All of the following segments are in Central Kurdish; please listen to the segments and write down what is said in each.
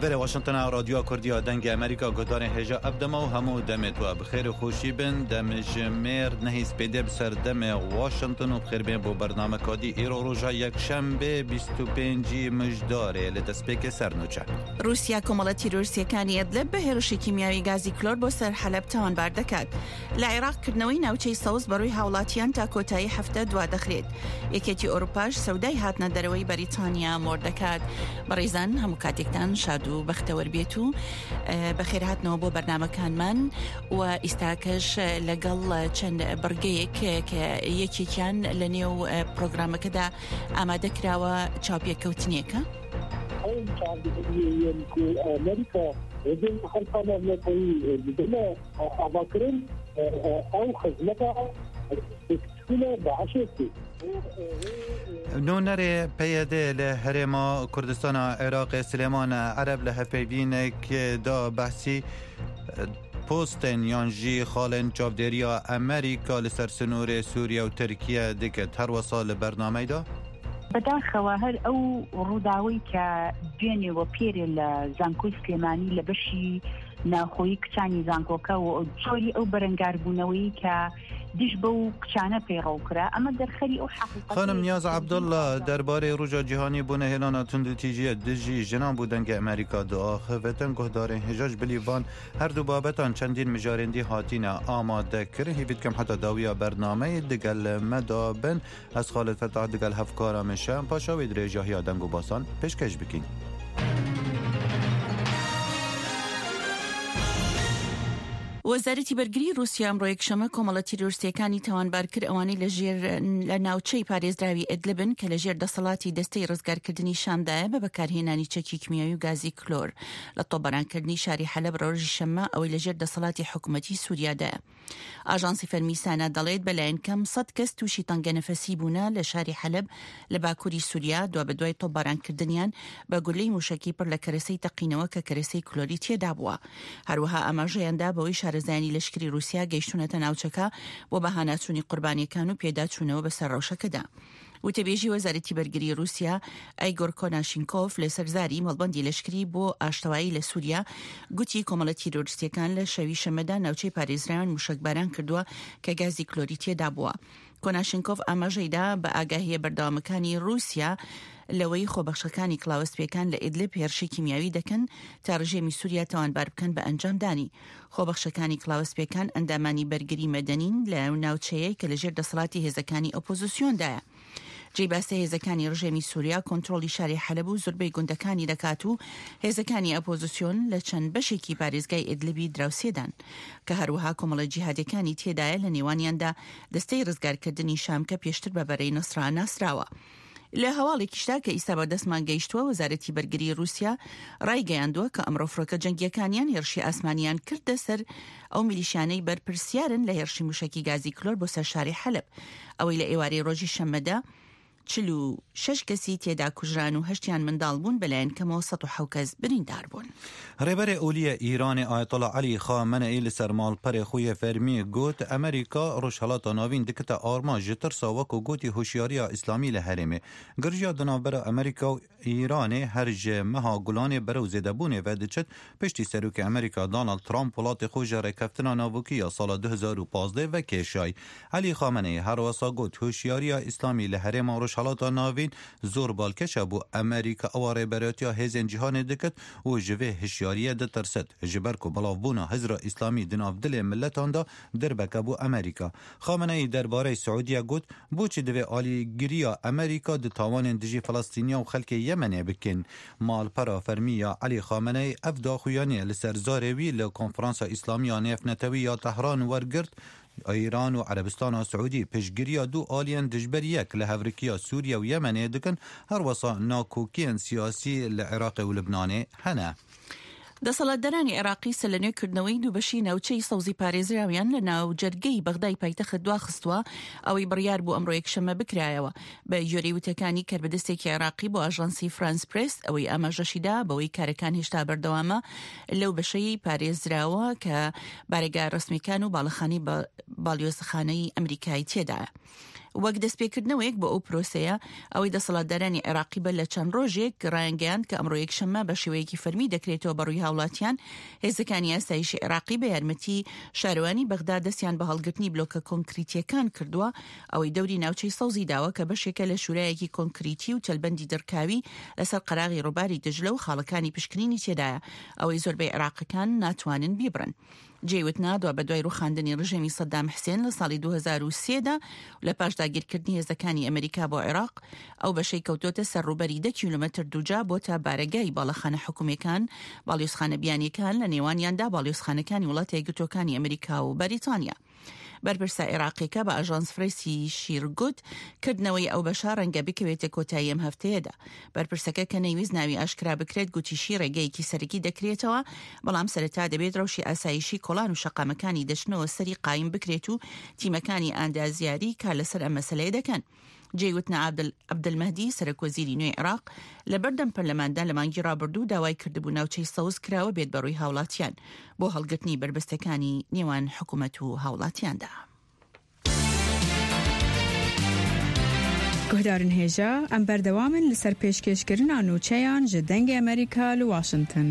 بره واشنطن رادیو کردی دنگ امریکا گدار هجا ابدما و همو دمت و بخیر خوشی بن دم جمر نهیس پیده بسر دم واشنطن و بخیر بین بو برنامه کادی ایرو روژا یک شنبه 25 مجداره لدسپیک سرنوچه روسیا کمالاتی روسیەکانی ئەدلب بە هێرشی کیمیاوی گازی کلۆر بۆ سەر حەلەب تاوانبار دەکات. لە عێراقکردنەوەی ناوچەی سەوز بەڕووی هاوڵاتیان تا کۆتایی هەفتە دوا دەخرێت. یەکێتی ئۆروپاش سەودای هاتنە دەرەوەی بەریتانیا مۆر دەکات. بەڕێزان هەموو کاتێکتان شاد و بەختەوەر بێت و بەخێر هاتنەوە بۆ بەرنامەکانمان و ئیستاکەش لەگەڵ چەند بڕگەیەک کە یەکێکیان لە نێو پرۆگرامەکەدا ئامادەکراوە چاوپێکەوتنیەکە. أمريكا يجب خلفنا نتوي بدنا أفكرين أو خدمتها تكون بعشرة. نونر پیاده لهرما کردستان عراق سلیمان عرب لهپیوینک دا بحثی پوستن یانجی خالن چاودریا امریکا لسر سنور سوریا و ترکیه دکت هر وصال برنامه دا؟ بەداخەوە هەر ئەو ڕووداوی کە دوێنێ وە پێرێ لە زانکۆی سلێمانی لە بەشی ناخۆیی کچانی زانکۆکە و جۆری ئەو بەرەنگاربوونەوەی کە دیش بە و کچانە پێڕەوکرا ئەمە دەرخەری ئەو حقیقەت. خانم نیاز عبدالله درباره روژا جهانی بونه هلان تندتیجی دژی جنان بودن که امریکا دعا خوتن گهدارن هجاج بلیوان هر دو بابتان چندین مجارندی هاتین آماده کرد هیوید کم حتی داویا برنامه دگل مدابن از خالد فتح دگل هفکارا مشم پاشاوید ریجاهی آدنگو باسان پیشکش بکین. وەزارەتی بەرگری رووسیا ئەمڕۆ یەکشەمە کۆمەڵەتی رووسیەکانی تاوانبار کرد ئەوانەی لە ناوچەی پارێزراوی ئەدلبن کە لە ژێر دەسەڵاتی دەستەی ڕزگارکردنی شامدایە بە بەکارهێنانی چەکی کیمیاوی و گازی کلۆر لە تۆبەرانکردنی شاری حەلەب ڕۆژی شەممە ئەوەی لە ژێر دەسەڵاتی حکوومەتی سووریادایە. ئاژانسی فەرمیسانە دەڵێت بەلایەن کەم 100 کەس تووشی تەنگەنەفەسی بوونە لە شاری حەلەب لە باکووری سووریا دوا بە دوای تۆبەرانکردنیان بە گولەی موشەکی پڕ لە کەرەسەی تەقینەوە کە کەرەسەی کلۆری تێدا بووە. هەروەها ئاماژەیاندا بەوەی شارەزایانی لەشکری رووسیا گەیشتونەتە ناوچەکە بۆ بەهانەچوونی قوربانیەکان و پێداچوونەوە بەسەر ڕەوشەکەدا. وتەبێژی وەزارەتی بەرگری رووسیا ئایگۆر کۆناشینکۆف لە سەرزاری مەڵبەندی لەشکری بۆ ئاشتەوایی لە سووریا گوتی کۆمەڵەتی تۆریستیەکان لە شەوی شەمەدا ناوچەی پارێزراوان موشکباران کردووە کە گازی کلۆری تێدا بووە. کۆناشینکۆف ئاماژەیدا بە ئاگاهیە بەردەوامەکانی رووسیا لەوەی خۆبەخشەکانی کلااوسپیەکان لە ئیدلب هێرشی کیمیاوی دەکەن تا ڕژێمی سووریا تاوانبار بکەن بە ئەنجامدانی. خۆبەخشەکانی کلااوسپیەکان ئەندامانی بەرگری مەدەنین لە ناوچەیە کە لەژێر دەسەڵاتی هێزەکانی ئۆپۆزیسیۆندایە. جێباسە هێزەکانی ڕژێمی سووریا کۆنتڕۆلی شاری حەلەب و زۆربەی گوندەکانی دەکات و هێزەکانی ئۆپۆزیسیۆن لە چەند بەشێکی پارێزگای ئیدلبی دراوسێدان کە هەروەها کۆمەڵە جیهادەکانی تێدایە لە نێوانیاندا دەستەی ڕزگارکردنی شام کە پێشتر بە بەرەی نەسرا ناسراوە. لە هەواڵێکیشدا کە ئیستا بەدەستمان گەیشتووە وەزارەتی بەرگری رووسیا ڕایگەیاندووە کە ئەمڕۆ فڕۆکە جەنگیەکانیان هێرشی ئاسمانیان کردە سەر ئەو میلیشیانەی بەرپرسیارن لە هێرشی موشکی گازی کلۆر بۆ سەر شاری حەلەب ئەوەی لە ئێوارەی ڕۆژی شەممەدا 46 کەسی تێدا کوژران و 8 منداڵ بوون بەلایەن کەمەوە 107 کەس بریندار بوون. ڕێبەرێ ئۆلیە ئیرانی ئایەتۆڵا عەلی خامنەئی لەسەر ماڵپەرێ خویە فەرمی گوت ئەمریکا ڕۆژهەڵاتە ناوین دکتە ئارما ji tirsa wek و goتî hoşyariya İslamî li herêmê giriya di navbera Amerîka û Îranê her ji meha Gulanê berew zêdebûnê ve diçit piştî serokê Amerîka Donald Trump welatê xwe ji rêkeftina navûkiya sala 2015 ve kêşay. Elî Xameneî her wesa got hoşyariya İslamî li herêma Rojhilatê navîn zor balkeşe bû Amerîka ewa rêberetiya hêzên cîhanê dikit û ji vê hişyariyê ditirsit ji ber ku belavbûna Hizra İslamî di nav dilê milletan da dirbeke bû Amerîka. Xameneî derbarê Suûdiya got بۆچی divê alîgiriya Amerîka di tawanên dijî Filistîniya û xelkê Yemenê bikin. Malpera fermiya Elî Xameneî ev daxuyanê li ser zarê wî li Konferansa İslamiya Nêfnetewî ya Tehran wergirt İran û Erebistana Suûdî pêşgiriya du aliyên dijber yek li hevrikiya Sûriya û Yemenê dikin her wesa nakokiyên siyasî li Iraqê û Libnanê hene. دەسەڵاتدارانی عێراقی سەرلەنوێکردنەوەی دووبەشی ناوچەی سەوزی پارێزراویان لە ناو جەرگەی بەغدای پایتەخت دواخستووە ئەوەی بڕیار بوو ئەمڕۆ یەکشەممە بکرایەوە بە ژێرەی وتەکانی کەربەدەستێکی عێراقی بۆ ئاژانسی فرانس پرێس ئەوەی ئاماژەشیدا بەوەی کارەکان هێشتا بەردەوامە لەو بەشەی پارێزراوە کە بارێگا ڕسمیەکان و باڵەخانی باڵیۆزخانەی ئەمریکای تێدایە. وەک دەستپێکردنەوەیەک بۆ ئەو پرۆسەیە ئەوەی دەسەڵاتدارانی عێراقی بە لە چەند ڕۆژێک ڕایانگەیاند کە ئەمڕۆ یەکشەممە بە شێوەیەکی فەرمی دەکرێتەوە بەڕووی هاوڵاتیان هێزەکانی یاسایشی عێراقی بە یارمەتی شارەوانی بەغدا دەستیان بە هەڵگرتنی بلۆکە کۆنکریتیەکان کردووە ئەوەی دەوری ناوچەی سەوزی داوە کە بەشێکە لە شورایەکی کۆنکریتی و چەلبەندی دەرکاوی لەسەر قەراغی ڕووباری دژلە و خاڵەکانی پشکنینی تێدایە ئەوەی زۆربەی عێراقیەکان ناتوانن بیبرن. جێوتنا دوا بە دوای ڕوخاندنی ڕژێمی سەدام حسێن لە ساڵی 2003دا لە پاش داگیرکردنی هێزەکانی ئەمریکا بۆ عێراق ئەو بەشەی کەوتۆتە سەر ڕووبەری 10 کیلومتر دووجا بۆ تا بارەگای باڵەخانە حکوومەکان باڵیۆزخانە بیانیەکان لە نێوانیاندا باڵیۆزخانەکانی وڵاتە یەکگرتووەکانی ئەمریکا و بەریتانیا. بەرپرسە عێراقیەکە بە ئاژانس فریسی شیرگوت کردنەوەی ئەو بەشە ڕەنگە بکەوێتە کۆتایی ئەم هەفتەیەدا. بەرپرسەکە کە نەیویست ناوی ئاشکرا بکرێت گوتیشی ڕێگەیەکی سەرەکی دەکرێتەوە بەڵام سەرەتا دەبێت ڕەوشی ئاسایشی کۆڵان و شەقامەکانی دەچنەوە سەری قایم بکرێت و تیمەکانی ئاندازیاری کار لەسەر ئەم مەسەلەیە دەکەن. جێوتنا عەبدولمەهدی سەرۆکوەزیری نوێی عێراق لە بەردەم پەرلەماندا لە مانگی ڕابردوو داوای کردبوو ناوچەی سەوز کراوە بێت بەڕووی هاوڵاتیان بۆ هەڵگرتنی بربەستەکانی نێوان حکوومەت و هاوڵاتیاندا. گهدارن هێژە ئەم بەردەوامن لەسەر پێشکەشکردنا نوچەیان ji dengê ئەمریکا li Washington.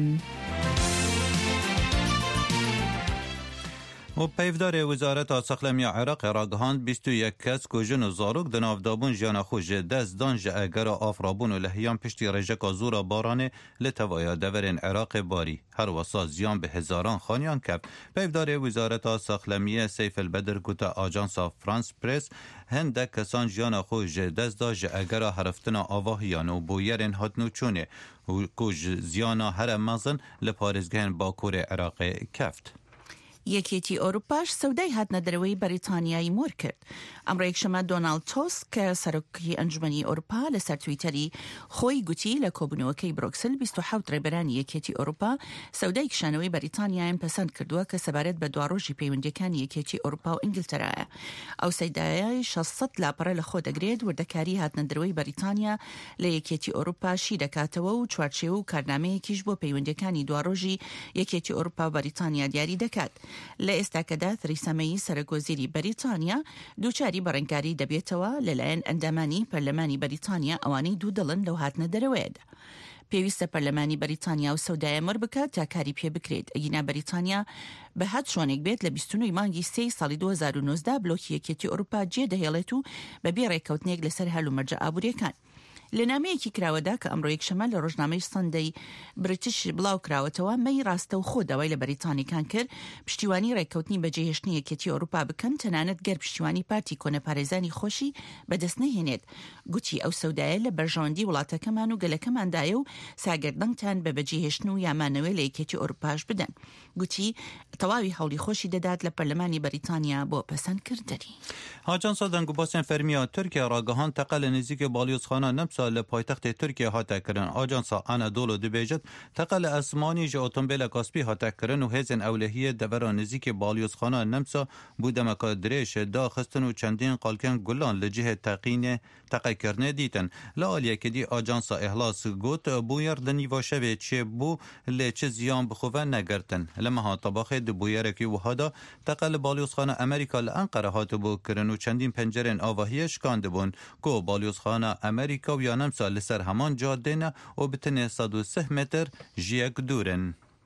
و پیفدار وزارت سەخلەمی عێراق ڕاگەهاند 21 کەس کوژن و زارۆک di navdabûn jiyana xwe ji dest dan ji egera afrabûn û lehiyan piştî rêjeka zora baranê li tevaya deverên Iraqê barî. Her wesa ziyan bi hezaran xaniyan kep. Peyvdarê wizareta Saxlemiye Seyf Bedir gote Ajansa France Press hindek kesan jiyana xwe ji dest da ji egera heriftina avahiyan û bûyerên hatnûçûnê ku ji ziyana here mezin li parêzgehên Bakurê Iraqê keft. یەکێتی ئۆروپاش سەودای هاتنەدەرەوەی بەریتانیایی مۆر کرد. ئەمڕۆ یەکشەمە دۆناڵد تۆسک کە سەرۆکی ئەنجومەنی ئۆروپا لەسەر تویتەری خۆی گوتی لە کۆبوونەوەکەی برۆکسل 27 ڕێبەرانی یەکێتی ئۆروپا سەودای کشانەوەی بەریتانیایان پەسەند کردووە کە سەبارەت بە دواڕۆژی پەیوەندیەکانی یەکێتی ئۆروپا و ئینگلتەرایە. ئەو سەودایە 600 لاپەڕە لە خۆ دەگرێت وردەکاری هاتنەدەرەوەی بەریتانیا لە یەکێتی ئۆروپا شی دەکاتەوە و چوارچێوە و کارنامەیەکیش بۆ پەیوەندیەکانی دواڕۆژی یەکێتی ئۆروپا و بەریتانیا دیاری دەکات. لە ئێستاکەدا تریسا مەی سەرۆکوەزیری بەریتانیا دووچاری بەڕێنکاری دەبێتەوە لەلایەن ئەندامانی پەرلەمانی بەریتانیا ئەوانەی دوو دڵن لەو هاتنەدەرەوەیەدا. پێویستە پەرلەمانی بەریتانیا و سەودایە مەر بکات تا کاری پێ بکرێت. ئەگینا بەریتانیا بە هەر شوێنێک بێت لە 29 مانگی 3 ساڵی 2019 بلۆکی یەکێتی ئۆروپا جێدەهێڵێت و بەبێ ڕێککەوتنێک لەسەر هەلومەرجە ئابوووریەکان. لە نامەیەکی کراوەدا کە ئەمڕۆ یەکشەمە لە ڕۆژنامەی سەندەی بریتیش بڵاو کراوەتەوە مەی ڕاستە و خۆ داوای لە بەریتانیەکان کرد پشتیوانی ڕێککەوتنی بەجێهێشتنی یەکێتی ئۆروپا بکەن تەنانەت گەر پشتیوانی پارتی کۆنەپارێزانی خۆشی بەدەست نەهێنێت. گوتی ئەو سەودایە لە بەرژەوەندی وڵاتەکەمان و گەلەکەماندایە و ساگردنگتان بە بەجێهێشتن و یامانەوەی لە یەکێتی ئۆروپاش بدەن. گوتی تەواوی هەوڵی خۆشی دەدات لە پەرلەمانی بەریتانیا بۆ پەسەندکردنی. ئاجانسا دەنگوباسên فەرمیya Tirkiye ڕاگەهاند teqe li nêzîkê balyozxana Nemsa li paytextê Tirkiye hate kirin. Ajansa Anadolu dibêjit teqe li esmanî ji otomobêleka spî hate kirin û hêzên ewlehiyê devera nêzîkê balyozxana Nemsa bû demeka dirêj daxistin û çendîn qalkên gulan li cihê teqînê teqekirinê dîtin. Li aliyekê dî Ajansa Ihlas got bûyer di nîva şevê çêbû lê çi ziyan bixwe negirtin. Li meha tebaxê di bûyerekî wiha da teqe li balyozxana Amerîka li Enqere hatibû kirin û çendîn pencerên avahiyê şikandibûn ku balyozxana Amerîka û ya Nemsa li ser heman cadê ne û bi tinê 130 metr ji yek dûr in.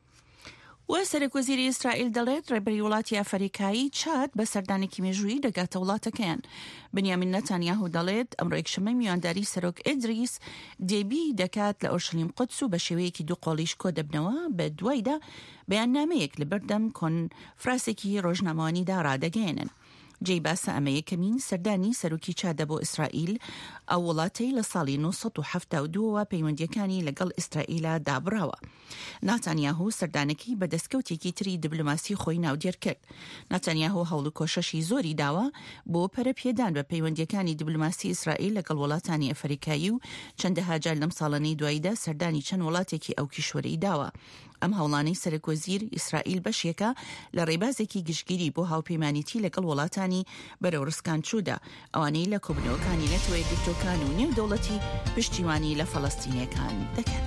و سەرۆکوەزیری ئیسرائیل دەڵێت ڕێبەری وڵاتی ئەفریقایی چاد بە سەردانێکی مێژوویی دەگاتە وڵاتەکەیان. بنیامین نەتانیاهو دەڵێت ئەمڕۆ یەکشەمە میوانداری سەرۆک ئیدریس دێبی دەکات لە ئۆرشەلیم قودس و بە شێوەیەکی دوو قۆڵیش کۆ دەبنەوە بە دوایدا بەیاننامەیەک لە بەردەم کۆنفرانسێکی ڕۆژنامەوانیدا ڕادەگەێنن. جێی باسە ئەمە یەکەمین سەردانی سەرۆکی چادە بۆ ئیسرائیل ئەو وڵاتەی لە ساڵی 1972ەوە پەیوەندیەکانی لەگەڵ ئیسرائیلە دابڕاوە. ناتانیاهو سەردانەکەی بە دەستکەوتێکی تری دیبلۆماسی خۆی ناودێر کرد. ناتانیاهو هەوڵ و کۆشەشی زۆری داوە بۆ پەرەپێدان بە پەیوەندیەکانی دیبلۆماسی ئیسرائیل لەگەڵ وڵاتانی ئەفریقایی و چەندەها جار لەم ساڵانەی دواییدا سەردانی چەند وڵاتێکی ئەو کیشوەرەی داوە. ئەم هەوڵانەی سەرۆکوەزیر ئیسرائیل بەشێکە لە ڕێبازێکی گشتگیری بۆ هاوپەیمانیتی لەگەڵ وڵاتانی بەرەو ڕسکان چوودا ئەوانەی لە کۆبنەوەکانی نەتەوەی گرتوەکان و نێودەوڵەتی پشتیوانی لە فەڵەستینیەکان دەکەن.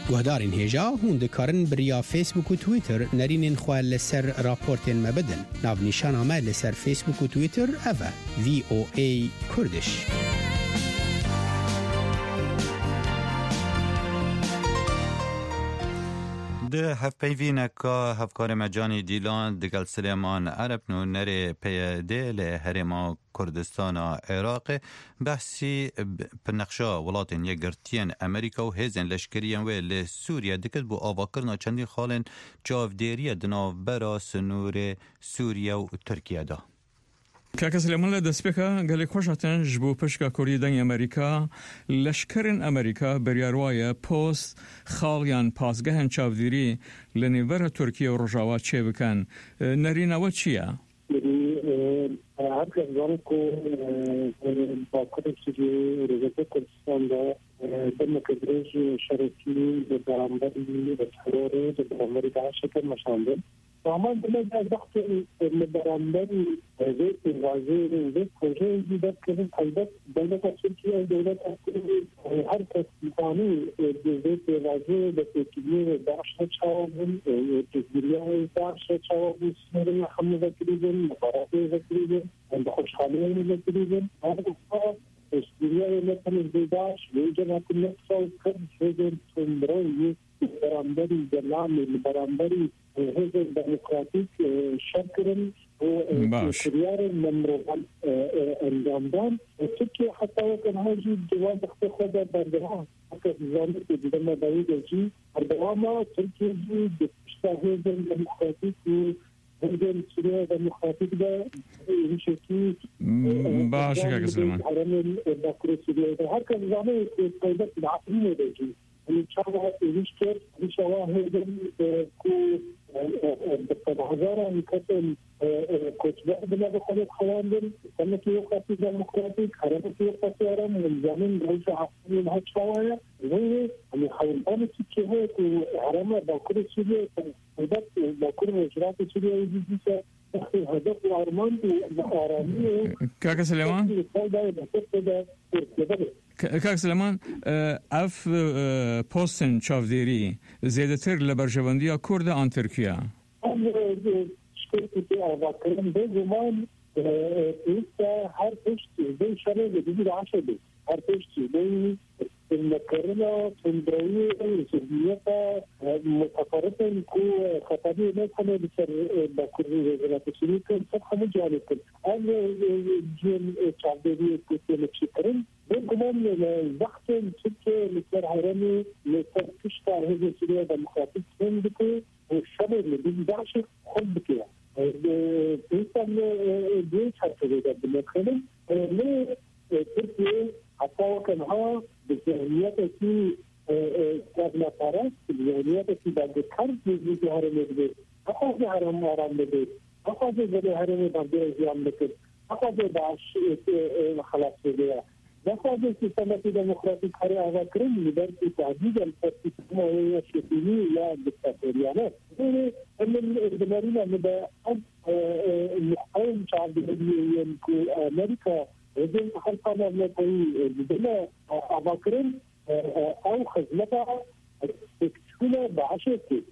گهدارین هجا هون دکارن بریا فیسبوک و تویتر نرینین خواه لسر راپورتین مبدن. ناو نشان آمد لسر فیسبوک و تویتر اوه VOA کردش. ده هفپیوینه که هفکار مجانی دیلان دگل سلیمان عرب نو نره پیده لحرما کردستان عراق بحثی پنقشا ولاتین یگرتین امریکا و هزین لشکریان و لسوریا دکت بو آواکرنا چندی خالن جاودیری دناو برا سنور سوریا و ترکیه دا. کاک سلیمان لدسپیکا گلی خوشتن جبو پشکا کوریدن امریکا لشکرین امریکا بریاروای پوست خالیان پاسگهن چاودیری لنیور ترکیه و رجاوا چه بکن نریناو چیه؟ هر کزان کو باکر سوریه رزق کردستان دا دمکدرج شرکی برانبری بسیاره برانبری داعش کن مشانده. سامان بلد از وقت برانبری ویت واضح ویت پروژه دیدن که البته دولت ترکیه دولت هر کس می‌خوانی ویت واضح به ترکیه داعش چاوبن تجربه داعش چاوبن سری خمسه ذکریدن مقارنه ذکریدن به خوشحالی ذکریدن هر کس تجربه مثل داعش ویجنا کنه سوکر هزار تندروی برانبری جلال برانبری هزار دموکراتیک شکرن و سریار نمروان انجامدان ترکیه حتی وقت هاجی جواب خود بردهان حتی زمانی که دیدم باید جی بردهان ترکیه جی دشتا هزار دموکراتیک و هزار سریار دموکراتیک دا این شکلی باشه که سلیمان حرم باکر سریار دا هر که زمانی که قیدت العقلیه دا جی الشعب يشكر بشواهد بالهزارة يكتل كتباء بلاد خلق خوانبن سنة يوقف ديمقراطيك حرمت يوقف يارم من زمن رئيس عقلين هاد شوايا وهي حولان التكيهات وحرمة باكر السورية هدف باكر الإجراءات السورية يجيسة تخي هدف وأرمان وآرامية كاكا سليمان کاک سلیمان اف پوستن چاودیری زیادتر لبرجواندی کرد آن ترکیه شکلی که آواکرم به زمان هر پشتی به شرع دیگه عشر به هر پشتی به المكرنة تندروية سورية متفرقة كو خطابية مثلا بسر باكر وزارة السورية صفحة مجالة أنا جيل شعبية كتير مشكرين بينكمان الوقت تركيا لسر هرمي لسر كشتا هذه سوريا ديمقراطية سندكي والشباب اللي بيدعش خد بكيا بيسال بيش هالشيء ده بالمدخل ليه تركيا حتى وكانها بالذهنيات في قبل فرنسا بالذهنيات في بعد الحرب يجي هرم البيت أخذ هرم البيت أخذ زي هرم بعد الزيام لكن أخذ داعش خلاص فيها أخذ سيستم ديمقراطي هري هذا كريم لبرت تعديد الفرصة هي شكلي لا دكتاتورية يعني من الدمارين من المحاول شعب أمريكا إذن حلقنا نتوي بدنا أفكرين أو خدمتها تكتشفنا بعشرة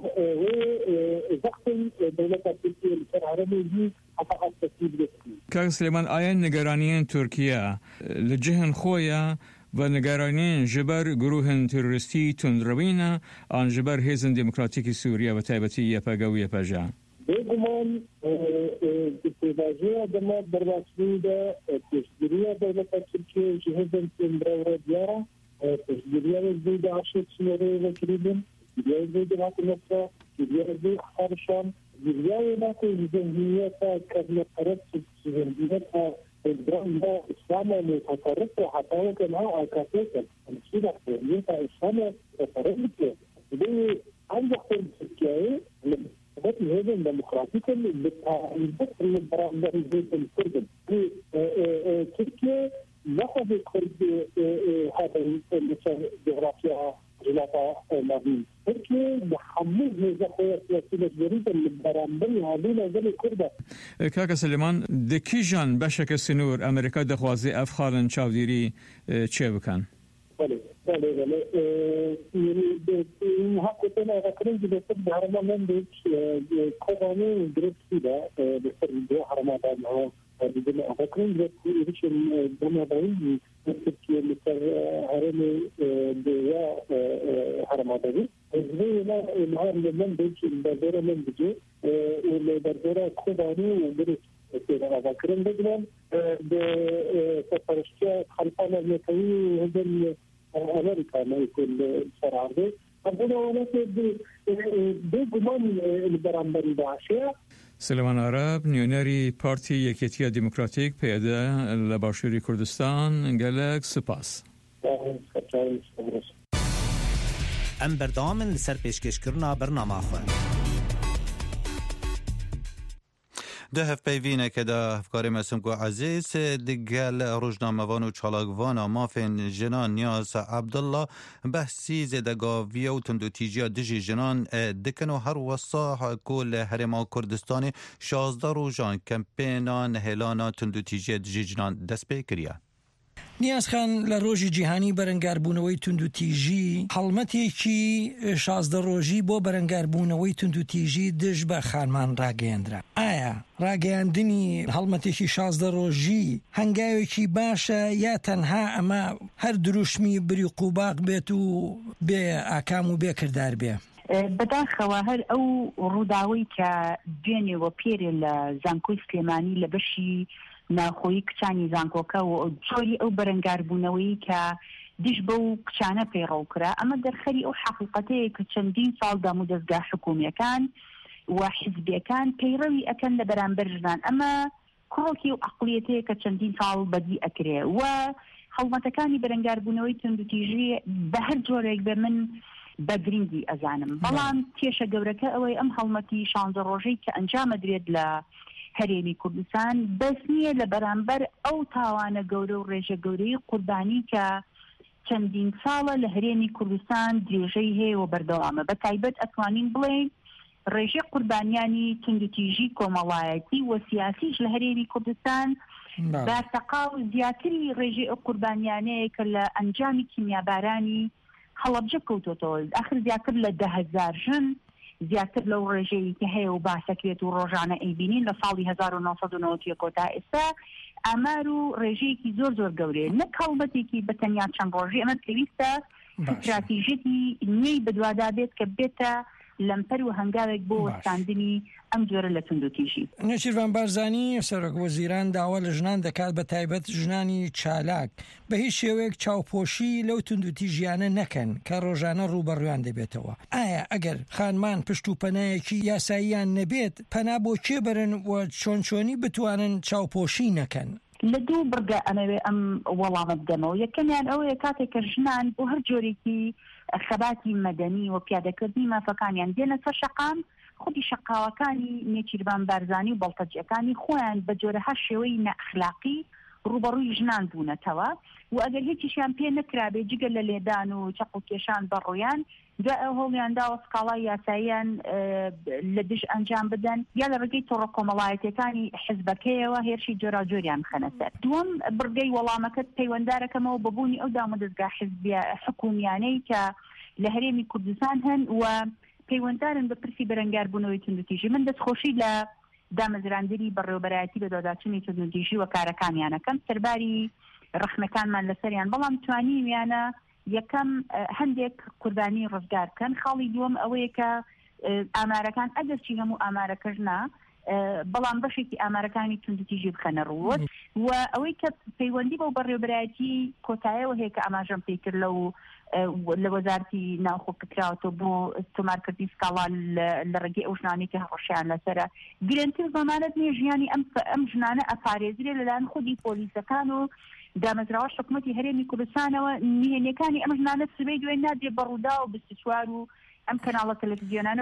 وزقت دولة تركيا العربية دي حققت تسيب لسكي. كاك سليمان آيان نگرانيين تركيا لجهن خويا و نگرانين جبر گروهن تروریستی تندروینا آن جبر هیزن ديمقراطيكي سوريا و تایبتی یپاگا و یپاجا. بيجمان استراتيجية دمار براسلية تشجيرية دولة تركيا جهزن تندرو ديارة تشجيرية زيد 10 سنين وكريم زيد هاك نفسه زيد خارشان زيد هاك الجمهورية كذا قرص الجمهورية الدراسة إسلامية متطرفة حتى وكانها أكاسية السيرة السورية إسلامية متطرفة دي عندك تركيا هذا الديمقراطية بالتعريضات اللي برامج زيت الكرد في تركيا نأخذ كرد هذا الجغرافيا جلاتا مابين تركيا بحمل هذا خويا سياسية جديدة اللي برامج هذين هذول الكرد. كاكا سليمان دكيجان بشك السنور أمريكا دخوازي أفخارن شاوديري تشيبكان. بله این حقیقتا اقرار جلسه برنامه من دیگه قوانین درستی ده به دو حرمات ها دیگه اقرار جلسه ایش دنیایی که مثل حرم دیا حرمات دی زینا نهار من دیگه بردار من دیگه و بردار قوانین درست اقرار دیگه به سفارشی خلفان المتوی هذا أمريكا ما يكون صراحة أقول أنا بجمان البرامبري بعشية سلمان عرب نیونری پارتی یکیتی دموکراتیک پیاده لباشوری کردستان گلک سپاس ام بردام لسر پیشکش کرنا برنامه خواه ده هف پیوینه که ده هفکاری مسیم که عزیز دگل روزنامه‌وان و چالاکوان مافین جنان نیاز عبدالله بحثی زدگاویه و تندوتیجی دجی جنان دکن و هر وصاح کل هرما کردستان 16 روزان کمپینان هلانا تندوتیجی دجی جنان دست بکریه. نیاز خان لروجی جهانی برنگاربونوی تندوتیجی حلمتێکی 16 ڕۆژی بۆ بەرەنگاربوونەوەی تندوتیژی دژ بە خانمان ڕاگەیاندرا. ئایا ڕاگەیاندنی هەڵمەتێکی 16 ڕۆژی هەنگاوێکی باشە یا تەنها ئەمە هەر دروشمی بری قوباق بێت و بێ ئاکام و بێ کردار بێ؟ بەداخەوە هەر ئەو ڕووداوەی کە دوێنێەوە پێرێ لە زانکۆی سلێمانی لە بەشی ناخۆی کچانی زانکۆکە و جۆری ئەو بەرەنگاربوونەوەی کە دیش بەو کچانە پەیڕەوکرا ئەمە دەرخەری ئەو حەقیقەتەیە کە چەندین ساڵ دام و دەستگا حکوومیەکان و حیزبیەکان پەیڕەوی ئەکەن لە بەرامبەر ژنان ئەمە کۆڵکی و عەقڵیەتەیە کە چەندین ساڵ بەدی ئەکرێ و هەڵمەتەکانی بەرەنگاربوونەوەی تندوتیژی بە هەر جۆرێک بە من بە گرنگی ئەزانم بەڵام کێشە گەورەکە ئەوەی ئەم هەڵمەتی 16 ڕۆژەی کە ئەنجامەدرێت لە هەرێمی کوردستان بەس نییە لە بەرامبەر ئەو تاوانە گەورە و ڕێژە گەورەی قوربانی کە چەندین ساڵە لە هەرێمی کوردستان درێژەی هەیە و بەردەوامە بە تایبەت ئەتوانین بڵێن ڕێژەی قوربانیانی تندوتیژی کۆمەڵایەتی و سیاسیش لە هەرێمی کوردستان بارتەقا و زیاتری ڕێژەی ئەو قوربانیانەیە کە لە ئەنجامی کیمیابارانی هەڵەبجە کەوتۆتەوە ئاخر زیاتر لە 10,000 ژن زیاتر لەو ڕێژەیە کە هەیە و باسەکرێت و ڕۆژانە ئەیبینین لە ساڵی 1990 تا ئێستا ئامار و ڕێژەیەکی زۆر زۆر گەورەیە نەک هەڵمەتێکی بە تەنیا چەند ڕۆژی ئەمە پێویستە استراتیژیەتی نوێی بەدوادا بێت کە بێتە لەمپەر و هەنگاوێک بۆ وەستاندنی ئەم جۆرە لە تندوتیژی. نەچیروان بارزانی سەرۆک وەزیران داوا لە ژنان دەکات بە تایبەت ژنانی چالاک بە هیچ شێوەیەک چاوپۆشی لەو تندوتیژیانە نەکەن کە ڕۆژانە ڕوبەڕویان دەبێتەوە. ئایا ئەگەر خانمان پشت و پەنایەکی یاساییان نەبێت پەنا بۆ کێ بەرن و چۆنچۆنی بتوانن چاوپۆشی نەکەن؟ لە دوو بڕگە ئەمەوێ ئەم وەڵامە بدەمەوە یەکەمیان ئەوەیە کاتێک کە ژنان بۆ هەر جۆرێکی خەباتی مەدەنی و پیادەکردنی مافەکانیان دێنە سەر شەقام خودی شەقاوەکانی نێچیروان بارزانی و بەڵتەجیەکانی خۆیان بە جۆرە هەر شێوەی نەئەخلاقی ڕوبەڕووی ژنان بوونەتەوە و ئەگەر هیچیشیان پێ نەکرابێت جگە لە لێدان و چەق و کێشان بەڕۆیان دوای ئەو هەوڵیانداوە سکاڵای یاساییان لە دژ ئەنجام بدەن یا لە ڕێگەی تۆڕە کۆمەڵایەتەکانی حیزبەکەیەوە هێرشی جۆراجۆریان بخەنە سەر. دووەم بڕگەی وەڵامەکەت پەیوەنددارەکەمەوە بەبوونی ئەو دام و دەستگا حیزبیە حکوومیانەی کە لە هەرێمی کوردستان هەن و پەیوەنددارن بە پرسی بەرەنگاربوونەوەی تندوتیژی. من دەستخۆشی لە دامەزراندنی بەڕێوەبەرایەتی بە دۆداچنی تندوتیژی و کارەکانیانەکەم سەرباری ڕەخنەکانمان لەسەریان بەڵام توانیویانە یەکەم هەندێک قوربانی ڕزگار بکەن. خاڵی دووەم ئەوەیە کە ئامارەکان ئەگەرچی هەموو ئامارەکەژنا بەڵام بەشێکی ئامارەکانی تندوتیژی بخەنە ڕووت و ئەوەی کە پەیوەندی بەو بەڕێوەبەرایەتی کۆتاییەوە هەیە کە ئاماژەم پێی کرد لە وەزارەتی ناوخۆ کراوەتەوە بۆ تۆمارکردنی سکاڵا لە ڕێگەی ئەو ژنانی کە هەڕەشیان لەسەرە گرنگتر زەمانەت نیە ژیانی ئەم ژنانە ئەپارێزرێ لەلایەن خودی پۆلیسەکان و دامەزراوە حکوومەتی هەرێمی کوردستانەوە نهێنیەکانی ئەم ژنانە سبەی دوێ نادرێ بەڕوودا و 24 و ئەم کەناڵە تەلەڤیزیۆنانە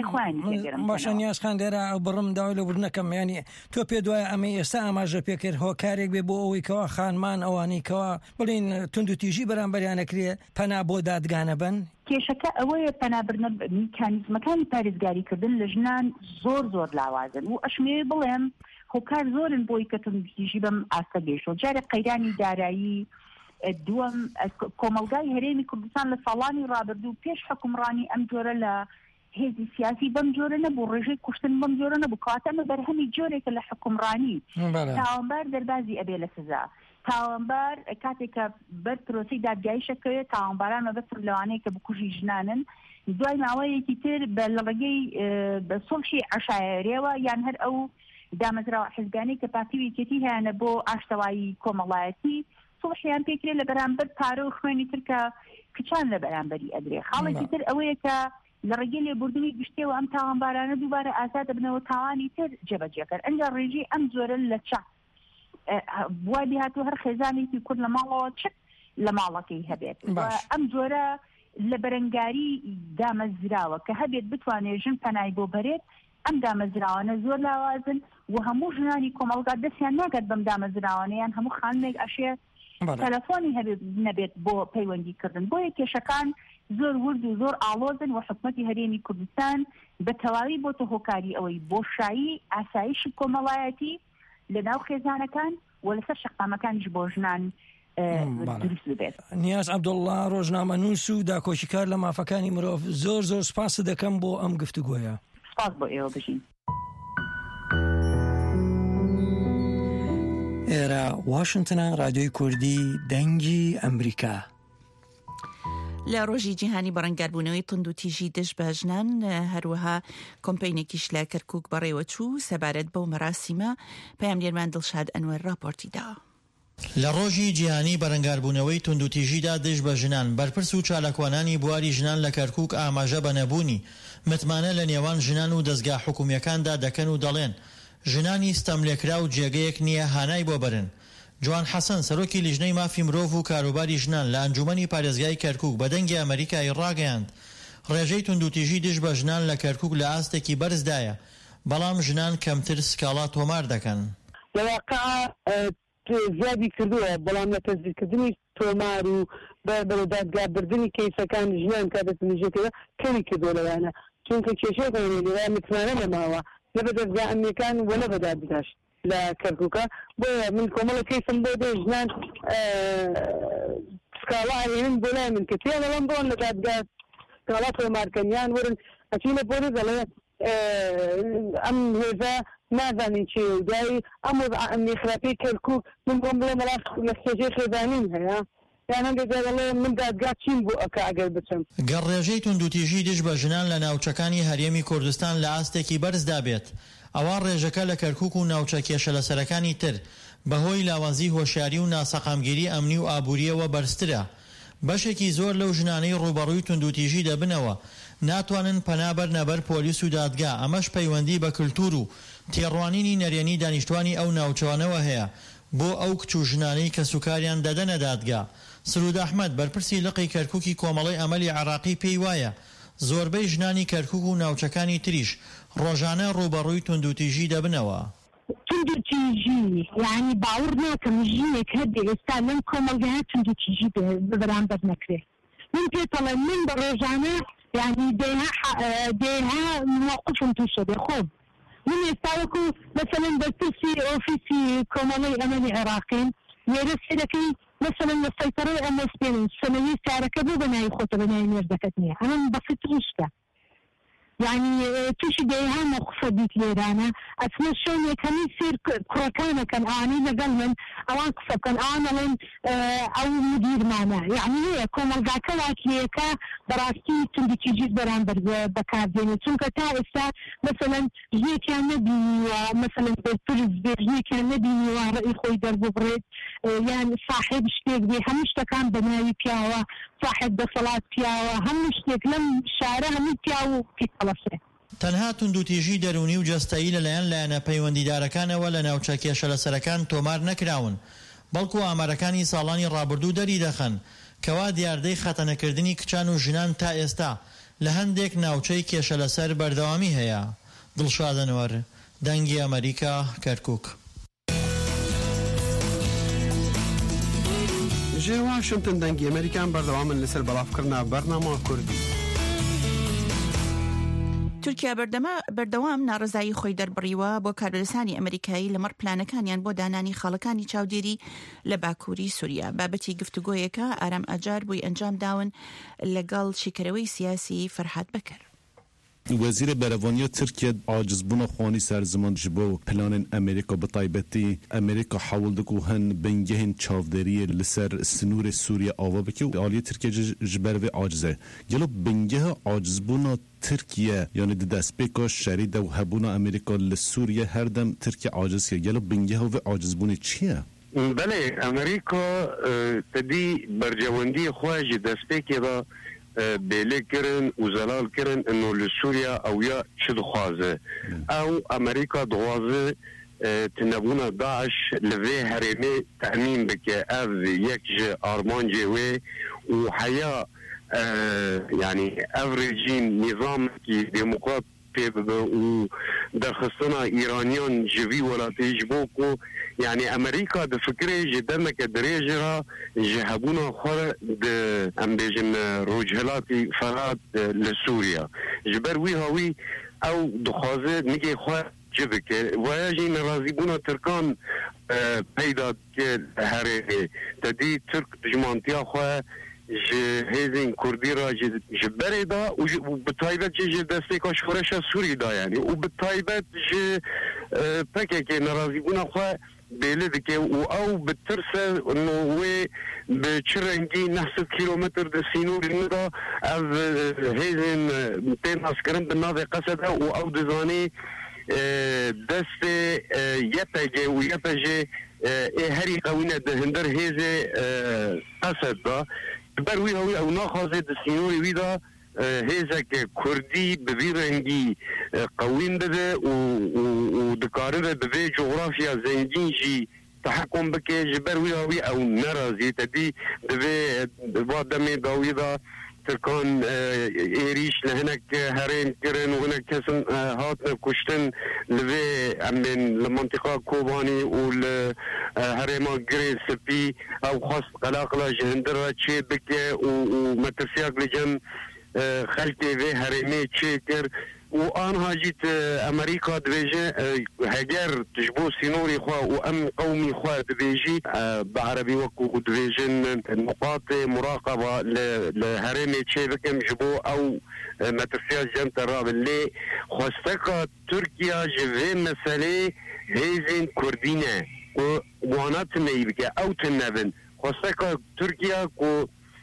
باشە نیاز خان لێرە ئەو بڕم داوای لە بردنەکەم ینی تۆ پێ دوایە ئەمە ئێستا ئاماژە پێکرد هۆکارێک بێ بۆ ئەوەی کەوا خانمان ئەوانەیەکەوە بڵین تندوتیژی بەرامبەریانەکرێ پەنا بۆ دادگانە بن. کێشەکە ئەوەیە پەنابردنە میکانیزمەکانی پارێزگاریکردن لە ژنان زۆر زۆر لاوازن و ئەشمێ بڵێم هۆکار زۆرن بۆی کە تندوتیژی بەم ئاستە گەیشتەوە. جارێک قەیرانی دارایی دووەم کۆمەلگای هەرێمی کوردستان لە ساڵانی ڕابردوو پێش حکومڕانی ئەم جۆرە لە هێزی سیاسی بەم جۆرە نەبوو، ڕێژەی کوشتن بەم جۆرە نەبوو، کاتە ئەمە بەرهەمی جۆرێکە لە حکومڕانی تاوانبار دەربازی ئەبێ لە سزا، تاوانبار کاتێککە بەر پرۆسی دادگایی شەکەوێت تاوانباران مەبەستن لەوانەیە کە بکوژی ژنانن دوای ماوەیەکی تر لە ڕێگەی بە سۆڵشی عەشایەرێەوە یان هەر ئەو دامەزراوە حیزبیانەی کە پارتی یەکێتی هەیەنە بۆ ئاشتەوایی کۆمەڵایەتی سۆڵشیان پێکرێت لە بەرامبەر پارە و خوێنی ترکە کچان لە بەرامبەری ئەدرێ. خاڵێکی تر ئەوەیە کە لە ڕێگەی لێبوردنی گشتەوە ئەم تاوانبارانە دووبارە ئازاد دەبنەوە تاوانی تر جێبەجێکرد. ئەنجا ڕێژی ئەم جۆرە لە چا بوای بهاتوو هەر خێزانێکی کورد لە ماڵەوە چ لە ماڵەکەی هەبێت ئەم جۆرە لە بەرەنگاری دامەزراوە کە هەبێت بتوانێت ژن پەنای بۆ بەرێت. ئەم دامەزراوانە زۆر لاوازن و هەموو ژنانی کۆمەڵگا دەستیان ناگات بەم دامەزراوانەیان هەموو خانمێک ئەشێ تەلەفۆنی هەبێت نەبێت بۆ پەیوەندیکردن. بۆیە کێشەکان زۆر ورد و زۆر ئاڵۆزن و حکومەتی هەرێمی کوردستان بە تەواوی بۆتە هۆکاری ئەوەی بۆشایی ئاسایشی کۆمەڵایەتی لە ناو خێزانەکان و لەسەر شەقامەکانیش بۆ ژنان دروست بێت. نیاز عەبدوڵڵا ڕۆژنامەنووس و داکۆشیکار لە مافەکانی مرۆڤ زۆر زۆر سپاس دەکەم بۆ ئەم گفتوگۆیە. سپاس بۆ ئێوە بژین. ئێرە واشنگتنە رادیۆی کوردی دەنگی ئەمریکا. لە ڕۆژی جیهانی بەڕەنگاربوونەوەی تند و تیژی دژ بە ژنان هەروەها کۆمپینێکیش لە کەرکووک بەڕێوە چوو سەبارەت بەو مەراسیمە پەیامگەرمان دڵشاد ئەنوەر راپۆرتیدا. لە ڕۆژی جیهانی بەرەنگاربوونەوەی تند و تیژیدا دژ بە ژنان بەرپرس و چالاکوانانی بواری ژنان لە کەرکووک ئاماژە بە نەبوونی متمانە لە نێوان ژنان و دەستگا حکوومیەکاندا دەکەن و دەڵێن ژنانی ستەملێکرا و جێگەیەک نییە هانای بۆ برن. جوان حەسەن سەرۆکی لیژنەی مافی مرۆڤ و کاروباری ژنان لە ئەنجومەنی پارێزگای کەرکووک بە دەنگی ئەمریکای ڕاگەیاند ڕێژەی تند و تیژی دژ بە ژنان لە کەرکووک لە ئاستێکی بەرزدایە بەڵام ژنان کەمتر سکاڵا تۆمار دەکەن. لەواقع زیادی کردووە بەڵام لە تەزیرکردنی تۆمار و بەدادگابردننی کەیسەکان ژنان کە دەستنیژێتەوە کەمی کردووە لەوانە چونکە کێشەیە متمانە لەماوە لە بە دەستگا ئەمریکان وە لە بەدادگاش لە کەرکووکە بۆیە من کۆمەڵە کەیسم بۆ دێ ژنان سکاڵا هێنن بۆ لای من کە تێ لەڵەم بۆن لە دادگا سکاڵا تۆمارکەنیان ورن ئەچینە بۆ دەڵێ ئەم هێزە نازانین چێ و دایی ئەم ئەمنی خراپەی کەرکووک من بۆم بڵێ مەلا لە خێژەی خێزانین هەیە من دادگا چین بۆ ئەکە ئەگەر بچم. گەڕێژەی تند و تیژی دژ بە ژنان لە ناوچەکانی هەرێمی کوردستان لە ئاستێکی بەرزدا بێت. ئەوە ڕێژەکە لە کەرکووک و ناوچە کێشە لە سەرەکانی تر بەهۆی لاوازی هۆشیاری و ناسەقامگیری ئەمنی و ئابووریەوە بەرزترە. بەشێکی زۆر لەو ژنانەی ڕوبەڕووی تند و تیژی دەبنەوە ناتوانن پەنابەر نەبەر پۆلیس و دادگا. ئەمەش پەیوەندی بە کللتور و تێڕوانینی نەرێنی دانیشتوانی ئەو ناوچەوانەوە هەیە بۆ ئەو کچ و ژنانەی کە سوکاریان دەدەنە دادگا. سرود ئەحمەد بەرپرسی لقی کەرکووکی کۆمەڵی ئەمەلی عێراقی پێی وایە زۆربەی ژنانی کەرکووک و ناوچەکانی تریش ڕۆژانە ڕوبەڕووی تند و تیژی دەبنەوە. تند و تیژی یعنی باوەڕ ناکەم ژینێک هەبێ ئێستا لەم کۆمەلگەیە تند و تیژی بەرامبەر نەکرێت. من پێتەڵێم من بە ڕۆژانە یعنی دێها موقفم تووشە دێ خۆم من ئێستا وەکو مەسەلەن بەرپرسی ئۆفیسی کۆمەڵی ئەمەلی عێراقین وێرە سێرەکەی مثلا السيطرة MSPN سنوي سعرك بو بناي خطة بناي مردكتني أنا بسيط رشته يعني تشي ديها مخفى بيت ليرانا أثناء شون يكمل يصير كركانة كان أعني لقل من أواقف كان أنا لين أو مدير معنا يعني هي كم الجاكلات ليكا براستي تندي تيجي بران بكاردين تونك تعرف مثلا جي كان نبي مثلا بالفرز جي كان نبي ورأي خوي درب بريد يعني صاحب شتيك بي همشتكان بناي بياوا صاحب بصلات بياوا همشتيك لم شارع هم بياو في تەنها تند و تیژی دەرونی و جەستایی لەلایەن لایەنە پەیوەندیدارەکانەوە لە ناوچە کێشە لە سەرەکان تۆمار نەکراون بەڵکو ئامارەکانی ساڵانی ڕابردوو دەری دەخەن کەوا دیاردەی خەتەنەکردنی کچان و ژنان تا ئێستا لە هەندێک ناوچەی کێشە لەسەر بەردەوامی هەیە. دڵشاد ئەنوەر دەنگی ئەمریکا کەرکووک. ژێر واشنگتن دەنگی ئەمریکان بەردەوامن لەسەر بەڵافکردنا بەرنامە کوردی. تورکیا بەردەوام ناڕزایی خۆی دەربڕیوە بۆ کاربەدەستانی ئەمریکایی لەمەڕ پلانەکانیان بۆ دانانی خاڵەکانی چاودێری لە باکووری سووریا. بابەتی گفتوگۆیەکە ئارام ئاجار بووی ئەنجام داون لەگەڵ شیکەرەوەی سیاسی فەرهاد بەکەر. وزیر بروانی ترکیه عاجز بونا خوانی سرزمان جبو پلان امریکا بطایبتی امریکا حاول دکو هن بنگهن چاودری لسر سنور سوریه آوا بکی و آلی ترکیه جبروی عاجزه گلو بنگه عاجز بونا ترکیه یعنی دست پیکا شرید و هبونا امریکا لسوریه هر دم ترکیه عاجز که گلو بنگه و عاجز بونی چیه؟ بله امریکا تدی برجواندی خواهج دست پیکی دا بيلي كرن وزلال كرن انه لسوريا او يا شد خوازه او امريكا دوازه تنبونا داعش لفي هرمي تأمين بك اف يكج ارمان جوي وحياة يعني افريجين نظام كي ديمقراط ودرخصنا ايرانيان جوي ولا تيجبوكو يعني امريكا بفكره جدا كدريجرا جهبونا خور ام بيجن روجهلاتي فرات لسوريا جبروي هوي او دخازه نيجي خو جبك ويجي نرازيبونا تركان بيدا هري تدي ترك جمانتيا خو هزين كردي را جبري دا وبالتايبت جي دستي كاشفرش سوري دا يعني وبالتايبت جي بكك نرازيبونا خو بلدك او بالترسه انه هو بتشرنجي نحس كيلومتر دسينور الندا او هزين 200 عسكرين بالنادي قصده او دزاني دست يتجي ويتجي هري قوينه دهندر هزي قصد دا بروي هو او ناخذ دسينوري ويدا هزك كردي ببيرنجي قوين بده ودكاره ببي جغرافيا زنجين جي تحكم بك جبروي هو او نرازي تدي ببي بادمي داويدا تركان ايريش لهناك هرين كرن وهناك كسن هات كشتن لفي من المنطقه كوباني والهريما جريس بي او خاص قلاقله جهندره تشي بك ومتسياق لجن خلتي في هرمي تشيكر وأنا جيت أمريكا دبيجي هجر تجبو سينوري خوا وأمن قومي خوا دبيجي بعربي وكو دبيجن نقاط مراقبة لهرمي تشيبكم جبو أو مترسيا جنت الراب اللي خواستكا تركيا جفي مسألة هيزين كردينة وانا تنيبك أو تنبن خواستكا تركيا كو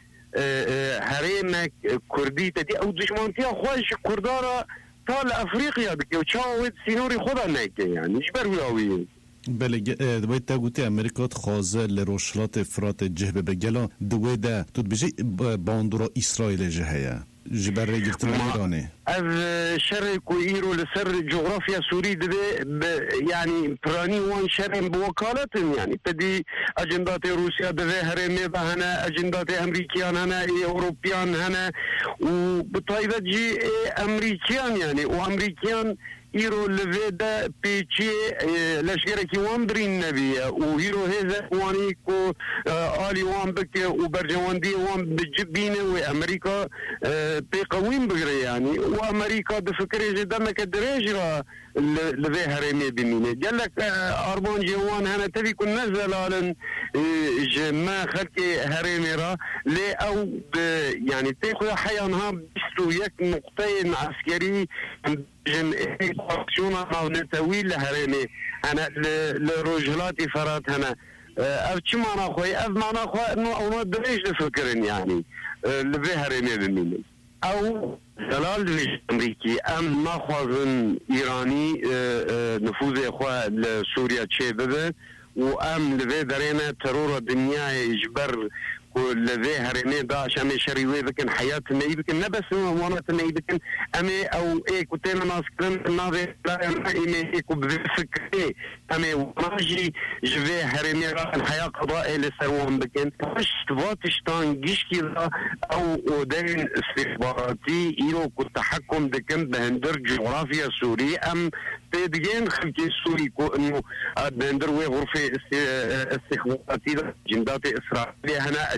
هرمك كردي تدي أو دشمانتيا خواش كردارا طال افريقيا بك وتشاود سينوري خدا نايكه يعني جبر وياوي بله دوی تا گوتی امریکا خوازه لروشلات افراط جهبه بگلا دوی دا تو بجی باندورا اسرائیل جهیا جبر گرتن ایرانه از شرق و ایرو لسر جغرافيا سوري يعني براني وان شرق بوكالة يعني تدي اجندات روسيا دفي هرمي هنا اجندات امريكيان هنا اوروبيان هنا وبطايبة جي امريكيان يعني وامريكيان هيرو لفيدا بيتشي لشكركي وان برين نبيه وهيرو هذا وانيكو آلي وان بك وبرجواندي وان بجبينه وامريكا بقوين بغري يعني وامريكا بفكر جدامك الدرجة لفي هرمي بمينه قال لك اربان جوان هنا تبي كن نزل على ما خلقي هرمي را لي او يعني تاخذ حيانها بيستو يك نقطتين عسكري جن اكسيون او نتوي لهرمي انا لرجلاتي فرات هنا افشي معنا خوي اف معنا خوي انه او دريش فكرن يعني لفي هرمي بمينه او دلال امريكي ام ما خوازن ايراني نفوذ اخوة لسوريا تشي ببه وام لفي درينا ترور الدنيا يجبر لذي هرمي داعش امي شريوي بكن حياة نيبكن نبس وانا نيبكن امي او ايكو تينا ناسكرن ناضي لا امي ايكو بفكري امي وماجي جفي هرمي راح الحياة قضائي لسروهم بكن باش تفاتشتان جيش كذا او دين استخباراتي ايرو كالتحكم دكن بهندر جغرافيا سوري ام تدين خلقي سوري كو انه بهندر وي غرفة استخباراتي جندات اسرائيلية هنا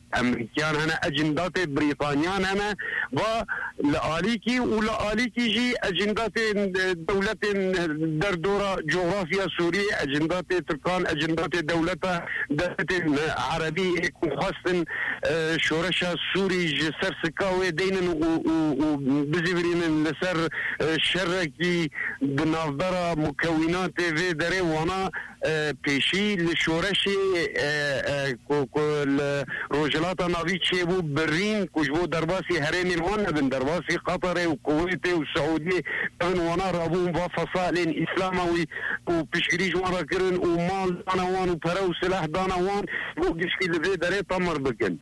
امريكان هنا اجندات بريطانيان هنا ولاليكي ولاليكي جي اجندات دولة دردورة جغرافيا سوريا اجندات تركان اجندات دولة عربية خاصة شورشا سوري سر سكاوي دينن وبزيفرين لسر شركي بنافدرة مكونات في دري وانا پیشی لشورشی روجلات ناویچی بو برین کجبو درباسی هرمی الوان بن درباسی قطر و کویت و سعودی بن وانا رابون با فصائل اسلاموی و پیشگیری جوان کرن و مال دانوان و پره و سلاح دانوان و گشکی لفی داره تمر بکن.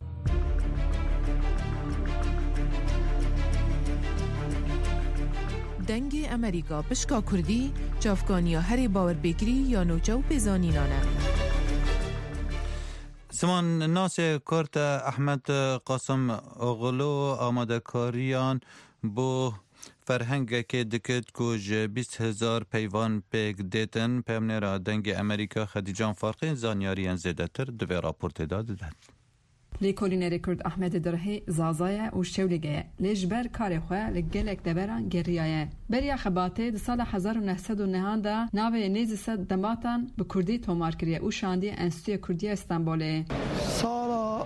دنگ امریکا پشکا کردی چافکانیا هری باور بکری یا نوچو بزانینانه. سمان ناس کارت احمد قاسم اغلو آماده کاریان بو فرهنگ که دکت کوج 20,000 پیوان پیگ دیتن پیمنرا دنگ امریکا خدیجان فارقین زانیاریان زیده تر دوی راپورت داده داد. لیکولینری کرد احمد درهی زازایه و شولیگه لیجبر کار خواه لگلک دبران گریایه بریا خباته ده سال 1909 ده ناوه نیزی صد دماتان به کردی تومار کریه او شاندی انستوی کردی استانبوله. سال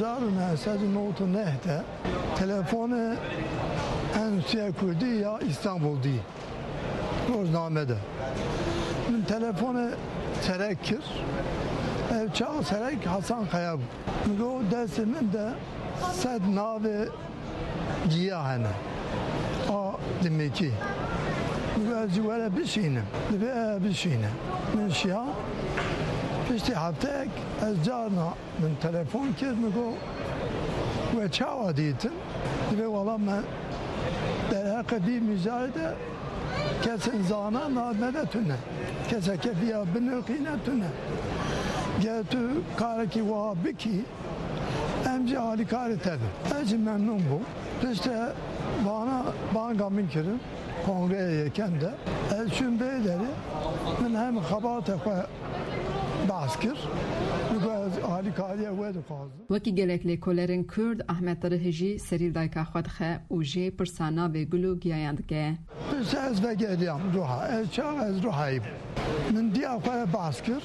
1909 ده تلفن انستوی کردی یا استانبول دی روزنامه ده من تلفن ترک کرد چه سرک حسن خیاب میگو دست من ده صد ناو گیاهنه دمیکی میگو از جواله بشینم بشینم من شیا پشتی هفته از جارنا من تلفن کرد میگو و چه دیدم دیگه والا من در حق بی مجارده کس انزانا نادمده تونه کسی که بیا بنرقینه تونه گه تو کارکی وا بکی امجی حالی کاری تده ازی ممنون بو پشته بانگا من کرد کنگره یکنده از چون بیداری من هم خبات خواه بحث کرد میگو از حالی کاری وید خوازم وکی گلک لیکولرین کرد احمد درهجی سریل دایکا خود خواه او جی پرسانا به گلو گیایندگه پشته از بگردیم روحا از چاق از روحایی من دیا خواه بحث کرد